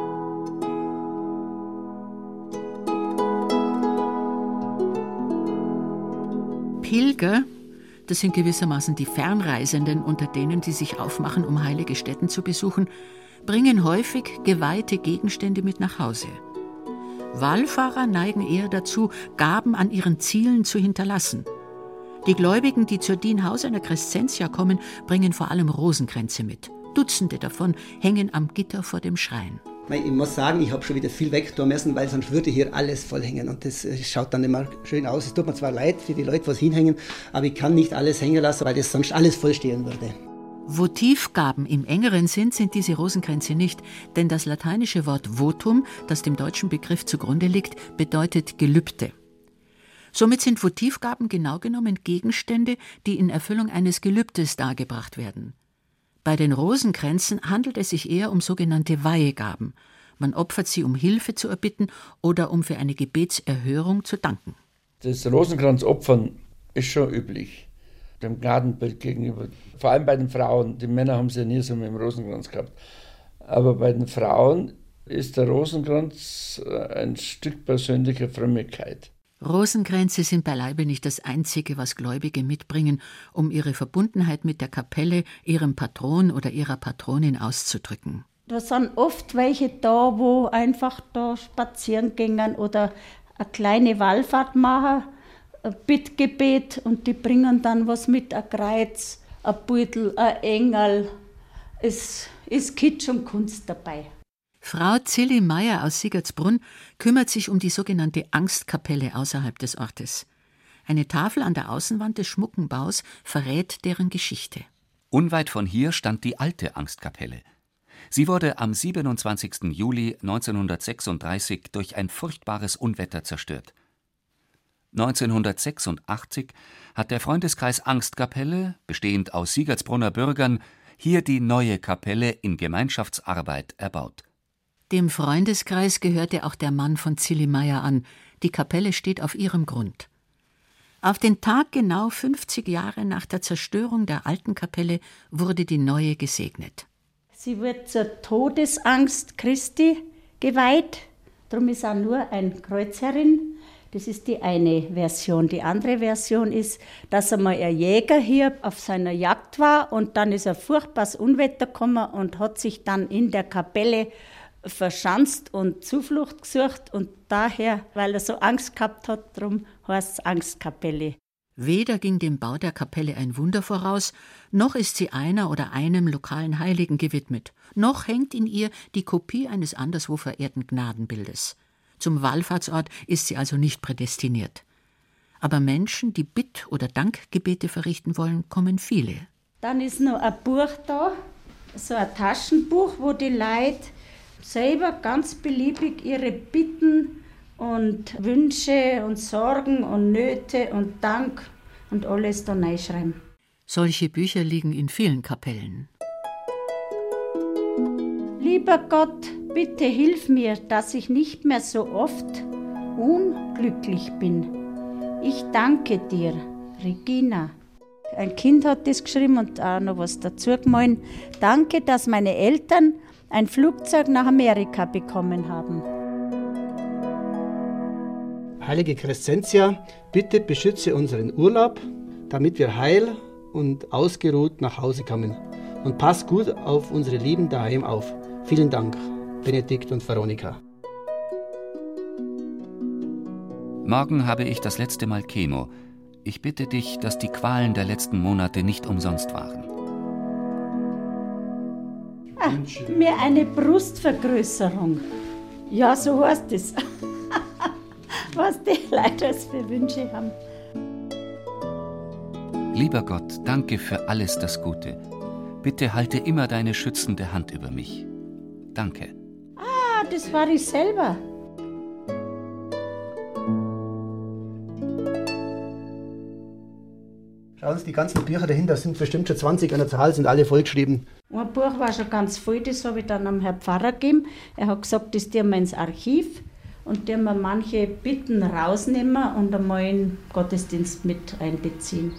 Pilger, das sind gewissermaßen die Fernreisenden unter denen, die sich aufmachen, um heilige Stätten zu besuchen, bringen häufig geweihte Gegenstände mit nach Hause. Wallfahrer neigen eher dazu, Gaben an ihren Zielen zu hinterlassen. Die Gläubigen, die zur Dinhausener Crescentia kommen, bringen vor allem Rosenkränze mit. Dutzende davon hängen am Gitter vor dem Schrein. Ich muss sagen, ich habe schon wieder viel wegtun müssen, weil sonst würde hier alles voll hängen. Und das schaut dann immer schön aus. Es tut mir zwar leid für die Leute, was hinhängen, aber ich kann nicht alles hängen lassen, weil das sonst alles voll stehen würde. Votivgaben im engeren Sinn sind diese Rosenkränze nicht, denn das lateinische Wort votum, das dem deutschen Begriff zugrunde liegt, bedeutet Gelübde. Somit sind Votivgaben genau genommen Gegenstände, die in Erfüllung eines Gelübdes dargebracht werden. Bei den Rosenkränzen handelt es sich eher um sogenannte Weihegaben. Man opfert sie, um Hilfe zu erbitten oder um für eine Gebetserhörung zu danken. Das Rosenkranzopfern ist schon üblich, dem Gnadenbild gegenüber. Vor allem bei den Frauen. Die Männer haben es ja nie so mit dem Rosenkranz gehabt. Aber bei den Frauen ist der Rosenkranz ein Stück persönlicher Frömmigkeit. Rosenkränze sind beileibe nicht das Einzige, was Gläubige mitbringen, um ihre Verbundenheit mit der Kapelle, ihrem Patron oder ihrer Patronin auszudrücken. Da sind oft welche da, wo einfach da spazieren gehen oder eine kleine Wallfahrt machen, ein Bittgebet, und die bringen dann was mit, ein Kreuz, ein Beutel, ein Engel. Es ist Kitsch und Kunst dabei. Frau Zilli Meyer aus Siegertsbrunn kümmert sich um die sogenannte Angstkapelle außerhalb des Ortes. Eine Tafel an der Außenwand des schmucken Baus verrät deren Geschichte. Unweit von hier stand die alte Angstkapelle. Sie wurde am siebenundzwanzigsten Juli neunzehnhundertsechsunddreißig durch ein furchtbares Unwetter zerstört. neunzehnhundertsechsundachtzig hat der Freundeskreis Angstkapelle, bestehend aus Siegertsbrunner Bürgern, hier die neue Kapelle in Gemeinschaftsarbeit erbaut. Dem Freundeskreis gehörte auch der Mann von Zilli Meyer an. Die Kapelle steht auf ihrem Grund. Auf den Tag genau fünfzig Jahre nach der Zerstörung der alten Kapelle wurde die neue gesegnet. Sie wird zur Todesangst Christi geweiht. Darum ist auch nur ein Kreuz herin. Das ist die eine Version. Die andere Version ist, dass einmal ein Jäger hier auf seiner Jagd war und dann ist ein furchtbares Unwetter gekommen und hat sich dann in der Kapelle verschanzt und Zuflucht gesucht und daher, weil er so Angst gehabt hat, darum heißt es Angstkapelle. Weder ging dem Bau der Kapelle ein Wunder voraus, noch ist sie einer oder einem lokalen Heiligen gewidmet, noch hängt in ihr die Kopie eines anderswo verehrten Gnadenbildes. Zum Wallfahrtsort ist sie also nicht prädestiniert. Aber Menschen, die Bitt- oder Dankgebete verrichten wollen, kommen viele. Dann ist noch ein Buch da, so ein Taschenbuch, wo die Leute selber ganz beliebig ihre Bitten und Wünsche und Sorgen und Nöte und Dank und alles da reinschreiben. Solche Bücher liegen in vielen Kapellen. Lieber Gott, bitte hilf mir, dass ich nicht mehr so oft unglücklich bin. Ich danke dir, Regina. Ein Kind hat das geschrieben und auch noch was dazu gemahlen. Danke, dass meine Eltern ein Flugzeug nach Amerika bekommen haben. Heilige Crescentia, bitte beschütze unseren Urlaub, damit wir heil und ausgeruht nach Hause kommen. Und pass gut auf unsere Lieben daheim auf. Vielen Dank, Benedikt und Veronika. Morgen habe ich das letzte Mal Chemo. Ich bitte dich, dass die Qualen der letzten Monate nicht umsonst waren. Ah, mir eine Brustvergrößerung. Ja, so heißt es. Was die Leute alles für Wünsche haben. Lieber Gott, danke für alles das Gute. Bitte halte immer deine schützende Hand über mich. Danke. Ah, das war ich selber. Schauen Sie, die ganzen Bücher dahinter sind bestimmt schon zwanzig an der Zahl, sind alle vollgeschrieben. Ein Buch war schon ganz voll, das habe ich dann am Herrn Pfarrer gegeben. Er hat gesagt, das tun wir ins Archiv und tun wir manche Bitten rausnehmen und einmal in den Gottesdienst mit einbeziehen.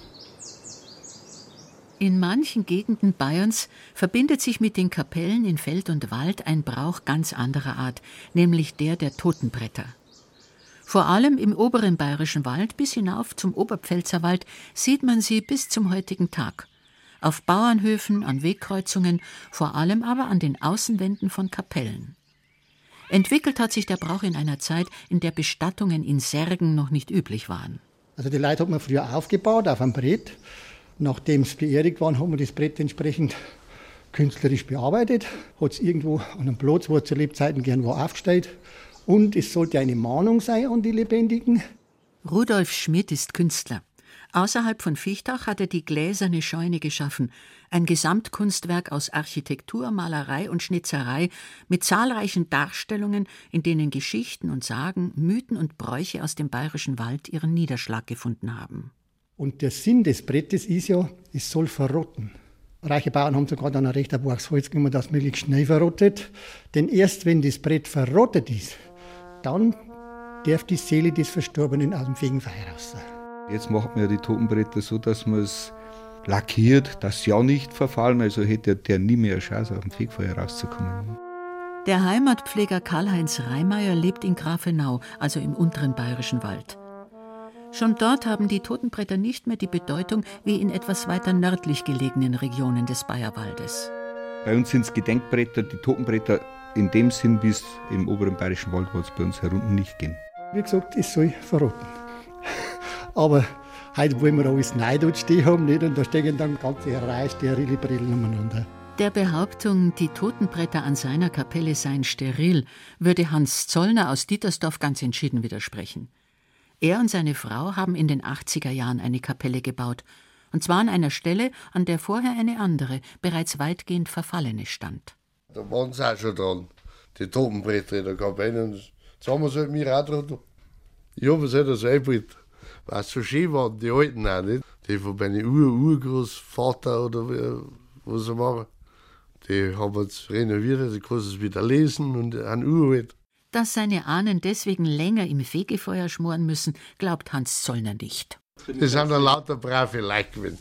In manchen Gegenden Bayerns verbindet sich mit den Kapellen in Feld und Wald ein Brauch ganz anderer Art, nämlich der der Totenbretter. Vor allem im oberen Bayerischen Wald bis hinauf zum Oberpfälzerwald sieht man sie bis zum heutigen Tag. Auf Bauernhöfen, an Wegkreuzungen, vor allem aber an den Außenwänden von Kapellen. Entwickelt hat sich der Brauch in einer Zeit, in der Bestattungen in Särgen noch nicht üblich waren. Also die Leute hat man früher aufgebaut auf einem Brett. Nachdem sie beerdigt waren, haben wir das Brett entsprechend künstlerisch bearbeitet. Hat es irgendwo an einem Platz, wo er zu Lebzeiten gern war, aufgestellt. Und es sollte eine Mahnung sein an die Lebendigen. Rudolf Schmidt ist Künstler. Außerhalb von Viechtach hat er die Gläserne Scheune geschaffen, ein Gesamtkunstwerk aus Architektur, Malerei und Schnitzerei mit zahlreichen Darstellungen, in denen Geschichten und Sagen, Mythen und Bräuche aus dem Bayerischen Wald ihren Niederschlag gefunden haben. Und der Sinn des Brettes ist ja, es soll verrotten. Reiche Bauern haben sogar dann ein recht arges Holz genommen, das möglichst schnell verrottet. Denn erst wenn das Brett verrottet ist, dann darf die Seele des Verstorbenen aus dem Fegefeuer raus sein. Jetzt macht man ja die Totenbretter so, dass man es lackiert, dass sie ja nicht verfallen, also hätte der nie mehr eine Chance, aus dem Fegefeuer rauszukommen. Der Heimatpfleger Karl-Heinz Reimeyer lebt in Grafenau, also im unteren Bayerischen Wald. Schon dort haben die Totenbretter nicht mehr die Bedeutung wie in etwas weiter nördlich gelegenen Regionen des Bayerwaldes. Bei uns sind es Gedenkbretter, die Totenbretter in dem Sinn, wie es im oberen Bayerischen Wald wird es bei uns herunten nicht gehen. Wie gesagt, es soll verrotten. Aber heute wollen wir alles neu dort stehen haben, nicht? Und da stehen dann ganze Reihe sterile Brillen umeinander. Der Behauptung, die Totenbretter an seiner Kapelle seien steril, würde Hans Zollner aus Dietersdorf ganz entschieden widersprechen. Er und seine Frau haben in den achtziger Jahren eine Kapelle gebaut, und zwar an einer Stelle, an der vorher eine andere, bereits weitgehend verfallene stand. Da waren sie auch schon dran, die Totenbretter in der Kapelle. Und jetzt haben wir es halt mir auch dran. Ich habe es halt so eingebaut, weil es so schön waren, die Alten auch nicht. Die von meinem Ur-Urgroßvater oder was sie machen. Die haben jetzt renoviert, die kannst es wieder lesen und an uralt. Dass seine Ahnen deswegen länger im Fegefeuer schmoren müssen, glaubt Hans Zollner nicht. Das sind dann lauter brave Leute gewesen.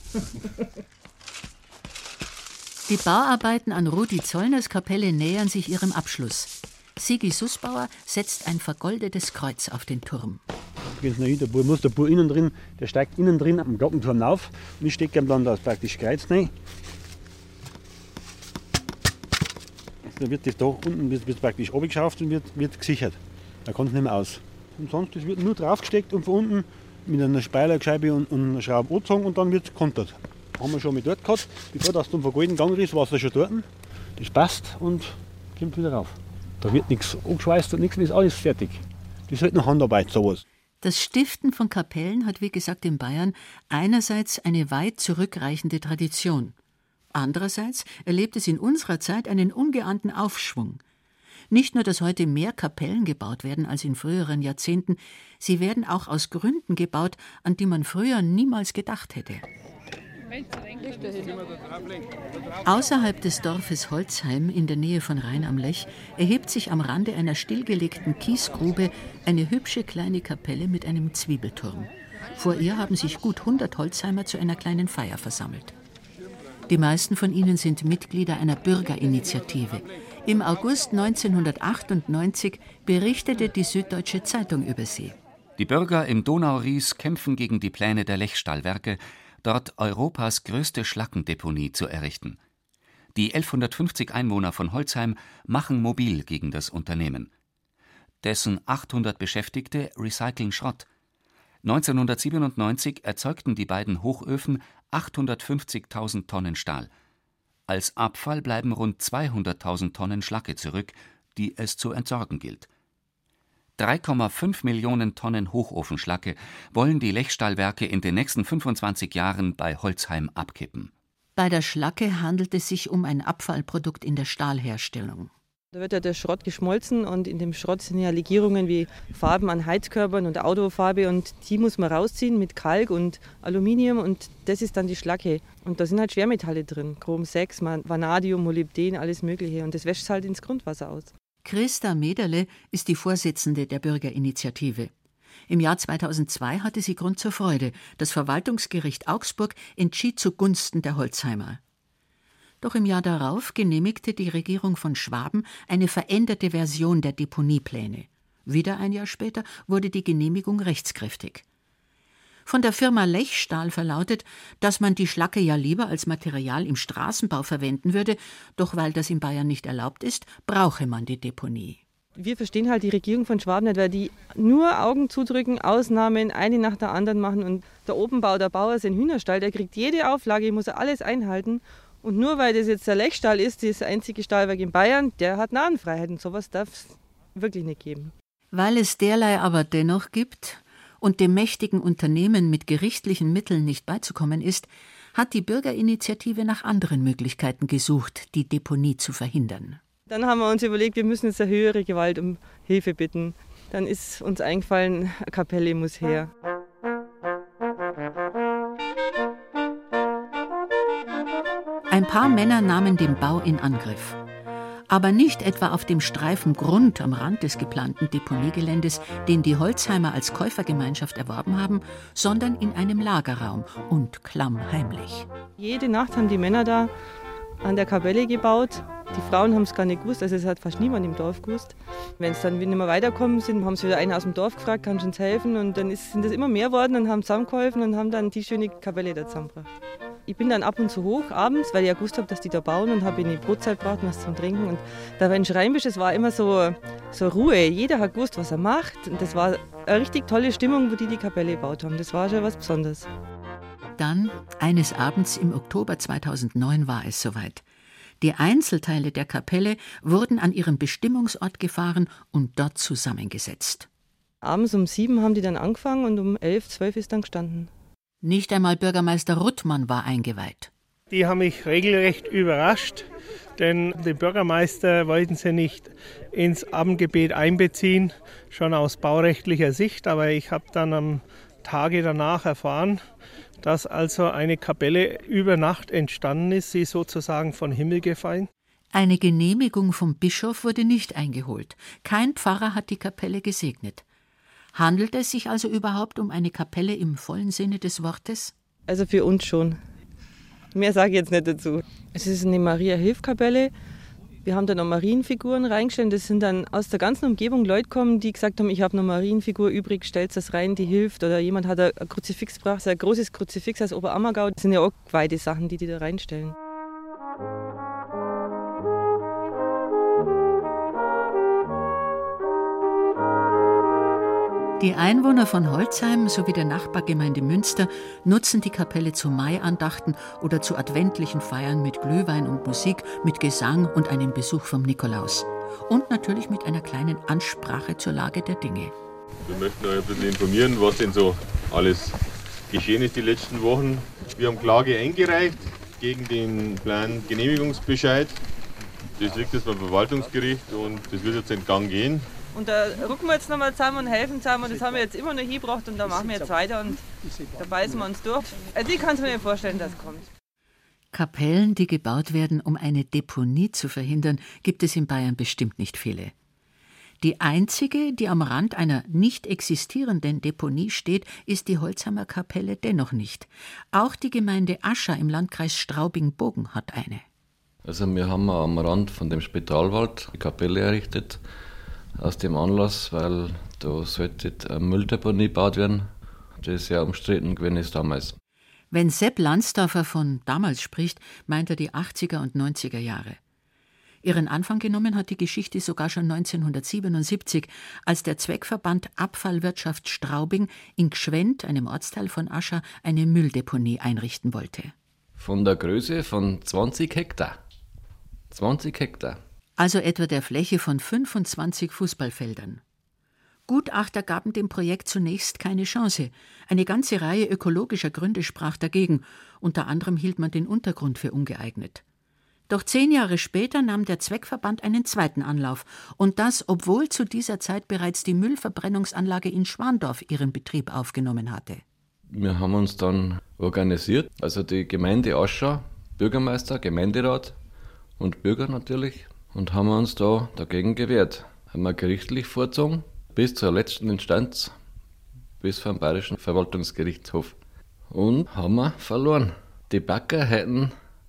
Die Bauarbeiten an Rudi Zollners Kapelle nähern sich ihrem Abschluss. Sigi Sussbauer setzt ein vergoldetes Kreuz auf den Turm. Der Bauer muss der Bauer innen drin, der steigt innen drin am Glockenturm auf und ich stecke ihm dann das praktisch Kreuz rein. Dann wird das da unten wird, wird praktisch abgeschraubt und wird, wird gesichert. Da kommt es nicht mehr aus. Und sonst das wird nur draufgesteckt und von unten mit einer Speilerscheibe und, und einer Schraube angezogen und dann wird es kontert. Haben wir schon mit dort gehabt. Bevor das zum Vergolden gegangen ist, war es da schon dort. Das passt und kommt wieder rauf. Da wird nichts angeschweißt und nichts, ist alles fertig. Das ist halt noch Handarbeit, sowas. Das Stiften von Kapellen hat, wie gesagt, in Bayern einerseits eine weit zurückreichende Tradition. Andererseits erlebt es in unserer Zeit einen ungeahnten Aufschwung. Nicht nur, dass heute mehr Kapellen gebaut werden als in früheren Jahrzehnten, sie werden auch aus Gründen gebaut, an die man früher niemals gedacht hätte. Außerhalb des Dorfes Holzheim in der Nähe von Rhein am Lech erhebt sich am Rande einer stillgelegten Kiesgrube eine hübsche kleine Kapelle mit einem Zwiebelturm. Vor ihr haben sich gut hundert Holzheimer zu einer kleinen Feier versammelt. Die meisten von ihnen sind Mitglieder einer Bürgerinitiative. Im August neunzehnhundertachtundneunzig berichtete die Süddeutsche Zeitung über sie. Die Bürger im Donauries kämpfen gegen die Pläne der Lechstahlwerke, dort Europas größte Schlackendeponie zu errichten. Die elfhundertfünfzig Einwohner von Holzheim machen mobil gegen das Unternehmen. Dessen achthundert Beschäftigte recyceln Schrott. neunzehnhundertsiebenundneunzig erzeugten die beiden Hochöfen achthundertfünfzigtausend Tonnen Stahl. Als Abfall bleiben rund zweihunderttausend Tonnen Schlacke zurück, die es zu entsorgen gilt. drei Komma fünf Millionen Tonnen Hochofenschlacke wollen die Lechstahlwerke in den nächsten fünfundzwanzig Jahren bei Holzheim abkippen. Bei der Schlacke handelt es sich um ein Abfallprodukt in der Stahlherstellung. Da wird ja der Schrott geschmolzen und in dem Schrott sind ja Legierungen wie Farben an Heizkörpern und Autofarbe und die muss man rausziehen mit Kalk und Aluminium und das ist dann die Schlacke. Und da sind halt Schwermetalle drin, Chrom sechs, Vanadium, Molybden, alles mögliche und das wäscht halt ins Grundwasser aus. Christa Mederle ist die Vorsitzende der Bürgerinitiative. Im Jahr zweitausendzwei hatte sie Grund zur Freude. Das Verwaltungsgericht Augsburg entschied zugunsten der Holzheimer. Doch im Jahr darauf genehmigte die Regierung von Schwaben eine veränderte Version der Deponiepläne. Wieder ein Jahr später wurde die Genehmigung rechtskräftig. Von der Firma Lechstahl verlautet, dass man die Schlacke ja lieber als Material im Straßenbau verwenden würde, doch weil das in Bayern nicht erlaubt ist, brauche man die Deponie. Wir verstehen halt die Regierung von Schwaben nicht, weil die nur Augen zudrücken, Ausnahmen, eine nach der anderen machen und der oben baut der Bauer seinen Hühnerstall, der kriegt jede Auflage, muss er alles einhalten. Und nur weil das jetzt der Lechstahl ist, das einzige Stahlwerk in Bayern, der hat Nahenfreiheit und sowas darf es wirklich nicht geben. Weil es derlei aber dennoch gibt und dem mächtigen Unternehmen mit gerichtlichen Mitteln nicht beizukommen ist, hat die Bürgerinitiative nach anderen Möglichkeiten gesucht, die Deponie zu verhindern. Dann haben wir uns überlegt, wir müssen jetzt eine höhere Gewalt um Hilfe bitten. Dann ist uns eingefallen, eine Kapelle muss her. Ein paar Männer nahmen den Bau in Angriff. Aber nicht etwa auf dem Streifen Grund am Rand des geplanten Deponiegeländes, den die Holzheimer als Käufergemeinschaft erworben haben, sondern in einem Lagerraum und klammheimlich. Jede Nacht haben die Männer da an der Kapelle gebaut. Die Frauen haben es gar nicht gewusst, also es hat fast niemand im Dorf gewusst. Wenn es dann nicht mehr weitergekommen sind, haben sie wieder einen aus dem Dorf gefragt, kannst du uns helfen? Und dann ist, sind das immer mehr geworden und haben zusammengeholfen und haben dann die schöne Kapelle da zusammengebracht. Ich bin dann ab und zu hoch abends, weil ich ja gewusst habe, dass die da bauen und habe ihnen die Brotzeit gebracht und was zum Trinken. Und da war in Schreimbisch, es war immer so, so Ruhe. Jeder hat gewusst, was er macht. Und das war eine richtig tolle Stimmung, wo die die Kapelle gebaut haben. Das war schon was Besonderes. Dann, eines Abends im Oktober zweitausendneun, war es soweit. Die Einzelteile der Kapelle wurden an ihren Bestimmungsort gefahren und dort zusammengesetzt. Abends um sieben haben die dann angefangen und um elf, zwölf ist dann gestanden. Nicht einmal Bürgermeister Ruttmann war eingeweiht. Die haben mich regelrecht überrascht, denn den Bürgermeister wollten sie nicht ins Abendgebet einbeziehen, schon aus baurechtlicher Sicht. Aber ich habe dann am Tage danach erfahren, dass also eine Kapelle über Nacht entstanden ist, sie ist sozusagen vom Himmel gefallen. Eine Genehmigung vom Bischof wurde nicht eingeholt. Kein Pfarrer hat die Kapelle gesegnet. Handelt es sich also überhaupt um eine Kapelle im vollen Sinne des Wortes? Also für uns schon. Mehr sage ich jetzt nicht dazu. Es ist eine Maria-Hilf-Kapelle. Wir haben da noch Marienfiguren reingestellt. Das sind dann aus der ganzen Umgebung Leute gekommen, die gesagt haben, ich habe eine Marienfigur übrig, stellt das rein, die hilft. Oder jemand hat ein Kruzifix gebracht, ein großes Kruzifix aus Oberammergau. Das sind ja auch geweihte Sachen, die die da reinstellen. Die Einwohner von Holzheim sowie der Nachbargemeinde Münster nutzen die Kapelle zu Maiandachten oder zu adventlichen Feiern mit Glühwein und Musik, mit Gesang und einem Besuch vom Nikolaus. Und natürlich mit einer kleinen Ansprache zur Lage der Dinge. Wir möchten euch ein bisschen informieren, was denn so alles geschehen ist die letzten Wochen. Wir haben Klage eingereicht gegen den Plangenehmigungsbescheid. Das liegt jetzt beim Verwaltungsgericht und das wird jetzt in Gang gehen. Und da rücken wir jetzt nochmal zusammen und helfen zusammen. Und das haben wir jetzt immer noch hingebracht und da machen wir jetzt weiter und da beißen wir uns durch. Also ich kann es mir nicht vorstellen, dass es kommt. Kapellen, die gebaut werden, um eine Deponie zu verhindern, gibt es in Bayern bestimmt nicht viele. Die einzige, die am Rand einer nicht existierenden Deponie steht, ist die Holzheimer Kapelle dennoch nicht. Auch die Gemeinde Ascha im Landkreis Straubing-Bogen hat eine. Also wir haben am Rand von dem Spitalwald eine Kapelle errichtet. Aus dem Anlass, weil da sollte eine Mülldeponie gebaut werden, das sehr umstritten gewesen ist damals. Wenn Sepp Landsdorfer von damals spricht, meint er die achtziger und neunziger Jahre. Ihren Anfang genommen hat die Geschichte sogar schon neunzehnhundertsiebenundsiebzig, als der Zweckverband Abfallwirtschaft Straubing in Gschwend, einem Ortsteil von Ascha, eine Mülldeponie einrichten wollte. Von der Größe von zwanzig Hektar. zwanzig Hektar. Also etwa der Fläche von fünfundzwanzig Fußballfeldern. Gutachter gaben dem Projekt zunächst keine Chance. Eine ganze Reihe ökologischer Gründe sprach dagegen. Unter anderem hielt man den Untergrund für ungeeignet. Doch zehn Jahre später nahm der Zweckverband einen zweiten Anlauf. Und das, obwohl zu dieser Zeit bereits die Müllverbrennungsanlage in Schwandorf ihren Betrieb aufgenommen hatte. Wir haben uns dann organisiert, also die Gemeinde Ascha, Bürgermeister, Gemeinderat und Bürger natürlich, und haben uns da dagegen gewehrt. Haben wir gerichtlich vorgezogen, bis zur letzten Instanz, bis vom Bayerischen Verwaltungsgerichtshof. Und haben wir verloren. Die Bagger hätten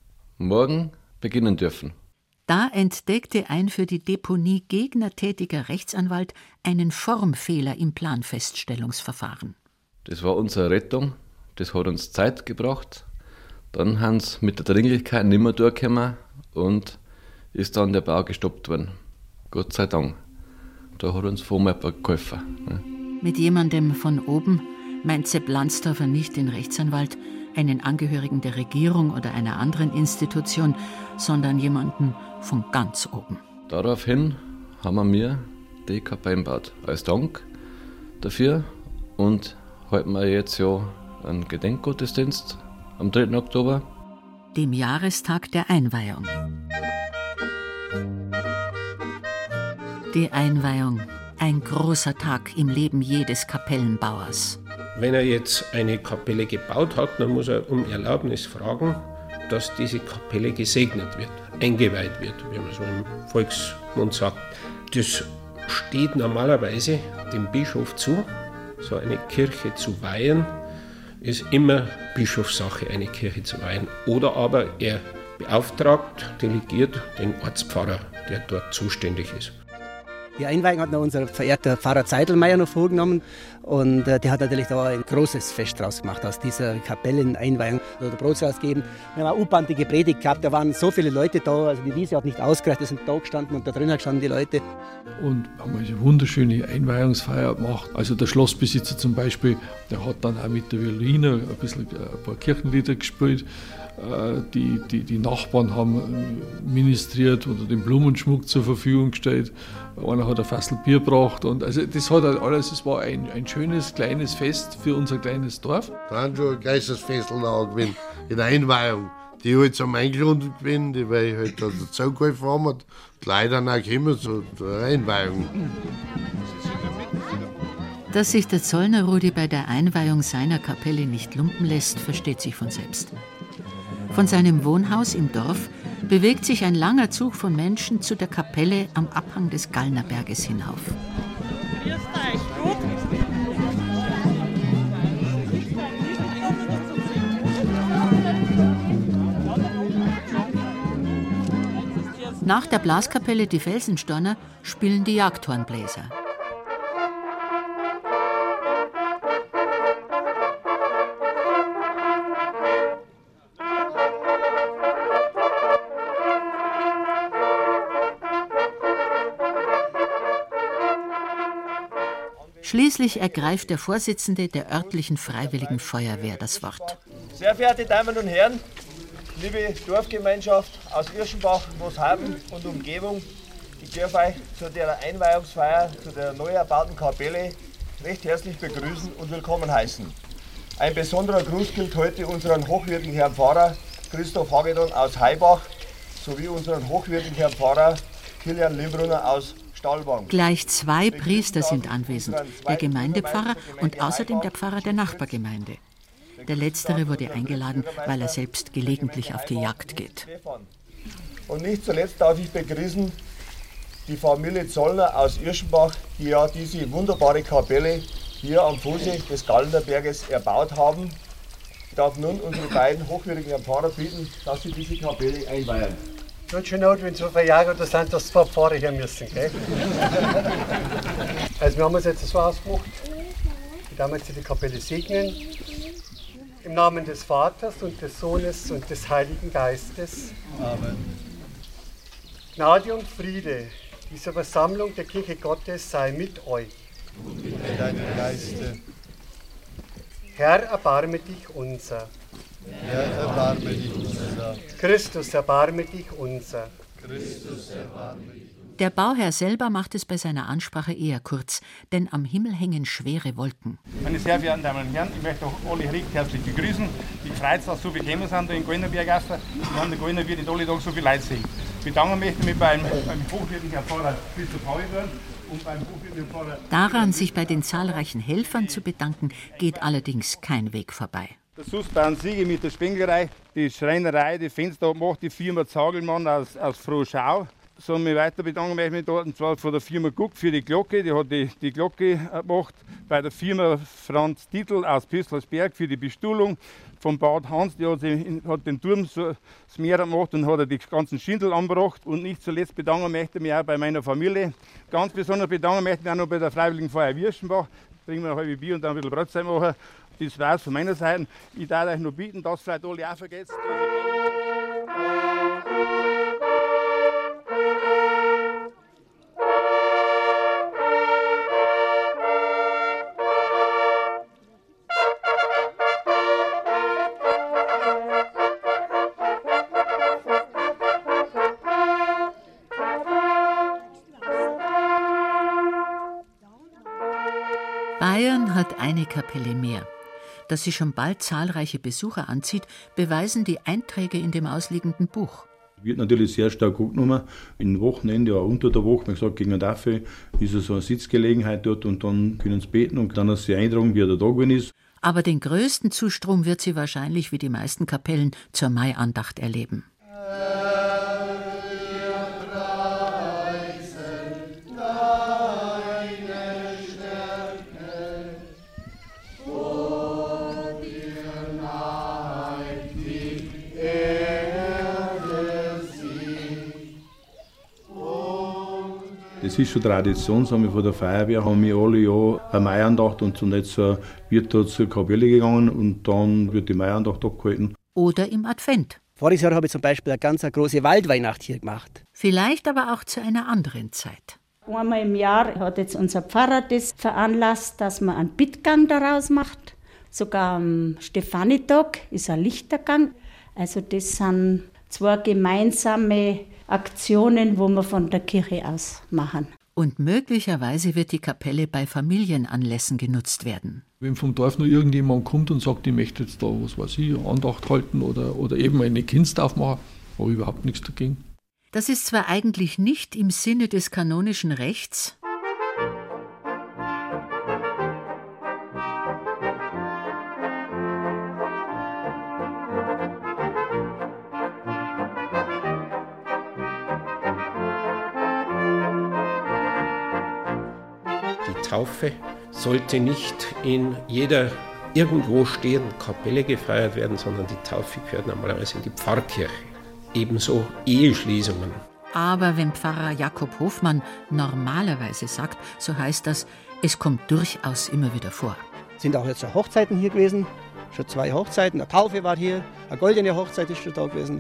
morgen beginnen dürfen. Da entdeckte ein für die Deponie gegnertätiger Rechtsanwalt einen Formfehler im Planfeststellungsverfahren. Das war unsere Rettung, das hat uns Zeit gebracht. Dann haben sie mit der Dringlichkeit nicht mehr durchgekommen und ist dann der Bau gestoppt worden. Gott sei Dank. Da hat uns vorher geholfen. Ne? Mit jemandem von oben meint Sepp Landsdorfer nicht den Rechtsanwalt, einen Angehörigen der Regierung oder einer anderen Institution, sondern jemanden von ganz oben. Daraufhin haben wir mir die Kapelle gebaut. Als Dank dafür. Und halten wir jetzt ja einen Gedenkgottesdienst am dritten Oktober. Dem Jahrestag der Einweihung. Die Einweihung, ein großer Tag im Leben jedes Kapellenbauers. Wenn er jetzt eine Kapelle gebaut hat, dann muss er um Erlaubnis fragen, dass diese Kapelle gesegnet wird, eingeweiht wird, wie man so im Volksmund sagt. Das steht normalerweise dem Bischof zu. So eine Kirche zu weihen, ist immer Bischofssache, eine Kirche zu weihen. Oder aber er beauftragt, delegiert den Ortspfarrer, der dort zuständig ist. Die Einweihung hat noch unser verehrter Pfarrer Zeidelmeier noch vorgenommen und äh, der hat natürlich da ein großes Fest draus gemacht aus dieser Kapelleneinweihung oder Brotshaus geben. Wir haben eine U-Bandige Predigt gehabt, da waren so viele Leute da, also die Wiese hat nicht ausgereicht, da sind da gestanden und da drin standen die Leute. Und haben eine wunderschöne Einweihungsfeier gemacht. Also der Schlossbesitzer zum Beispiel, der hat dann auch mit der Violine ein bisschen ein paar Kirchenlieder gespielt. Die, die, die Nachbarn haben ministriert oder den Blumenschmuck zur Verfügung gestellt. Einer hat ein Fassel Bier gebracht. Und also das hat halt alles, es war ein, ein schönes, kleines Fest für unser kleines Dorf. Da haben schon ein Geistesfest gewesen in der Einweihung. Die halt zum Eingeladen gewesen, die weil halt da dazu geholfen haben und die Leute dann auch gekommen zur Einweihung. Dass sich der Zollner Rudi bei der Einweihung seiner Kapelle nicht lumpen lässt, versteht sich von selbst. Von seinem Wohnhaus im Dorf bewegt sich ein langer Zug von Menschen zu der Kapelle am Abhang des Gallnerberges hinauf. Nach der Blaskapelle Die Felsenstorner spielen die Jagdhornbläser. Schließlich ergreift der Vorsitzende der örtlichen Freiwilligen Feuerwehr das Wort. Sehr verehrte Damen und Herren, liebe Dorfgemeinschaft aus Irschenbach, Moshaben und Umgebung, ich darf euch zu der Einweihungsfeier zu der neu erbauten Kapelle recht herzlich begrüßen und willkommen heißen. Ein besonderer Gruß gilt heute unseren hochwürdigen Herrn Pfarrer Christoph Hagedorn aus Heibach sowie unseren hochwürdigen Herrn Pfarrer Kilian Limbrunner aus Stahlbang. Gleich zwei Priester sind anwesend, der Gemeindepfarrer und außerdem der Pfarrer der Nachbargemeinde. Der Letztere wurde eingeladen, weil er selbst gelegentlich auf die Jagd geht. Und nicht zuletzt darf ich begrüßen die Familie Zollner aus Irschenbach, die ja diese wunderbare Kapelle hier am Fuße des Gallnerberges erbaut haben. Ich darf nun unsere beiden hochwürdigen Pfarrer bitten, dass sie diese Kapelle einweihen. Tut schon not, wenn so viele Jäger da sind, dass zwei Pfarrer her müssen. Gell? Also wir haben uns jetzt so ausgemacht, wir werden jetzt die Kapelle segnen. Im Namen des Vaters und des Sohnes und des Heiligen Geistes. Amen. Gnade und Friede dieser Versammlung der Kirche Gottes sei mit euch. Und mit deinem Geiste. Herr, erbarme dich unser. Herr, erbarme dich unser. Christus, erbarme dich unser. Christus, erbarme dich unser. Der Bauherr selber macht es bei seiner Ansprache eher kurz, denn am Himmel hängen schwere Wolken. Meine sehr verehrten Damen und Herren, ich möchte auch alle recht herzlich begrüßen. Ich freue mich, dass so viele gekommen sind in Gallnerbergasse. Wir haben den Gallner wird nicht alle Tage so viele Leute sehen. Bedanken möchte ich mich beim, beim hochwürdigen Herrn Pfarrer Christoph Hagedorn und beim hochwürdigen Pfarrer. Daran, sich bei den zahlreichen Helfern zu bedanken, geht allerdings kein Weg vorbei. Der Susbahn Siege mit der Spenglerei, die Schreinerei, die Fenster macht die Firma Zagelmann aus, aus Frohschau. So mich weiter bedanken möchte ich mich dort, und zwar von der Firma Guck für die Glocke, die hat die, die Glocke gemacht, bei der Firma Franz Dietl aus Püsslersberg für die Bestuhlung, vom Bad Hans, die hat, sie, hat den Turm so, das Meer gemacht und hat die ganzen Schindel angebracht. Und nicht zuletzt bedanken möchte ich mich auch bei meiner Familie. Ganz besonders bedanken möchte ich mich auch noch bei der Freiwilligen Feuerwehr Wirschenbach. Bringen wir ein halbes Bier und dann ein bisschen Brotzeit machen. Das war's von meiner Seite. Ich darf euch noch bieten, dass vielleicht alle auch vergessen. Bayern hat eine Kapelle mehr. Dass sie schon bald zahlreiche Besucher anzieht, beweisen die Einträge in dem ausliegenden Buch. Wird natürlich sehr stark angenommen. Im Wochenende, auch unter der Woche, man sagt, gegen den Tafel ist so eine Sitzgelegenheit dort und dann können sie beten und dann ist sie eintragen, wie er da gewesen ist. Aber den größten Zustrom wird sie wahrscheinlich, wie die meisten Kapellen, zur Maiandacht erleben. Das ist schon Tradition, sagen wir, von der Feuerwehr haben wir alle Jahr eine Maiandacht und jetzt wird da zur Kapelle gegangen und dann wird die Maiandacht abgehalten. Oder im Advent. Voriges Jahr habe ich zum Beispiel eine ganz große Waldweihnacht hier gemacht. Vielleicht aber auch zu einer anderen Zeit. Einmal im Jahr hat jetzt unser Pfarrer das veranlasst, dass man einen Bittgang daraus macht. Sogar am Stefanitag ist ein Lichtergang. Also das sind zwei gemeinsame Aktionen, wo wir von der Kirche aus machen. Und möglicherweise wird die Kapelle bei Familienanlässen genutzt werden. Wenn vom Dorf nur irgendjemand kommt und sagt, ich möchte jetzt da, was weiß ich, Andacht halten oder, oder eben eine Kindstaufe machen, habe ich überhaupt nichts dagegen. Das ist zwar eigentlich nicht im Sinne des kanonischen Rechts, Die Taufe sollte nicht in jeder irgendwo stehenden Kapelle gefeiert werden, sondern die Taufe gehört normalerweise in die Pfarrkirche. Ebenso Eheschließungen. aber wenn Pfarrer Jakob Hofmann normalerweise sagt, so heißt das, es kommt durchaus immer wieder vor. Sind auch jetzt schon Hochzeiten hier gewesen, schon zwei Hochzeiten, eine Taufe war hier, eine goldene Hochzeit ist schon da gewesen.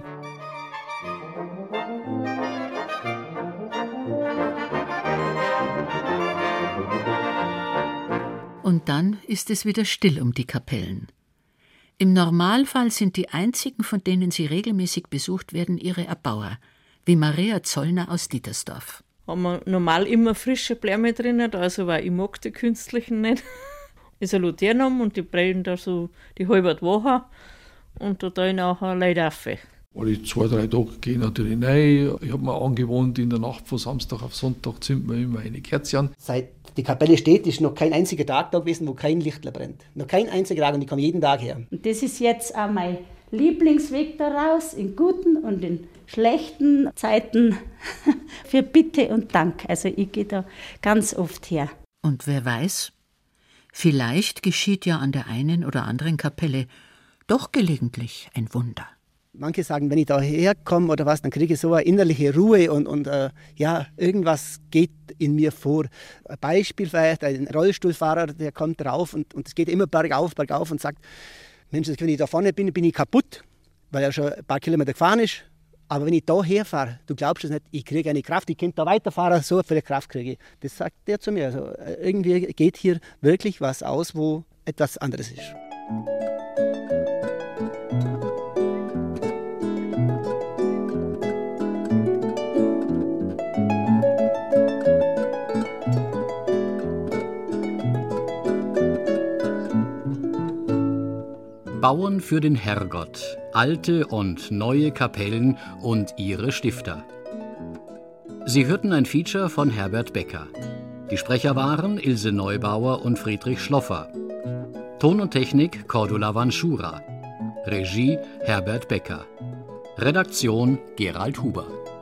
Und dann ist es wieder still um die Kapellen. Im Normalfall sind die einzigen, von denen sie regelmäßig besucht werden, ihre Erbauer, wie Maria Zollner aus Dietersdorf. Haben wir normal immer frische Bläme drin, also weil ich mag die künstlichen nicht. Ist ein Luternum und die brennen da so die halbe Woche und da tue ich nachher Leute auf. Alle zwei, drei Tage gehe ich natürlich rein. Ich habe mir angewohnt, in der Nacht von Samstag auf Sonntag zünden wir immer eine Kerze an. Seit die Kapelle steht, ist noch kein einziger Tag da gewesen, wo kein Lichtler brennt. Noch kein einziger Tag und ich komme jeden Tag her. Und das ist jetzt auch mein Lieblingsweg daraus, in guten und in schlechten Zeiten für Bitte und Dank. Also ich gehe da ganz oft her. Und wer weiß, vielleicht geschieht ja an der einen oder anderen Kapelle doch gelegentlich ein Wunder. Manche sagen, wenn ich da herkomme oder was, dann kriege ich so eine innerliche Ruhe und, und äh, ja, irgendwas geht in mir vor. Ein Beispiel vielleicht, ein Rollstuhlfahrer, der kommt drauf und, und es geht immer bergauf, bergauf und sagt, Mensch, wenn ich da vorne bin, bin ich kaputt, weil er schon ein paar Kilometer gefahren ist. Aber wenn ich da herfahre, du glaubst es nicht, ich kriege eine Kraft, ich könnte da weiterfahren, so viel Kraft kriege ich. Das sagt der zu mir. Also, irgendwie geht hier wirklich was aus, wo etwas anderes ist. Bauen für den Herrgott, alte und neue Kapellen und ihre Stifter. Sie hörten ein Feature von Herbert Becker. Die Sprecher waren Ilse Neubauer und Friedrich Schloffer. Ton und Technik Cordula Vanschura. Regie Herbert Becker. Redaktion Gerald Huber.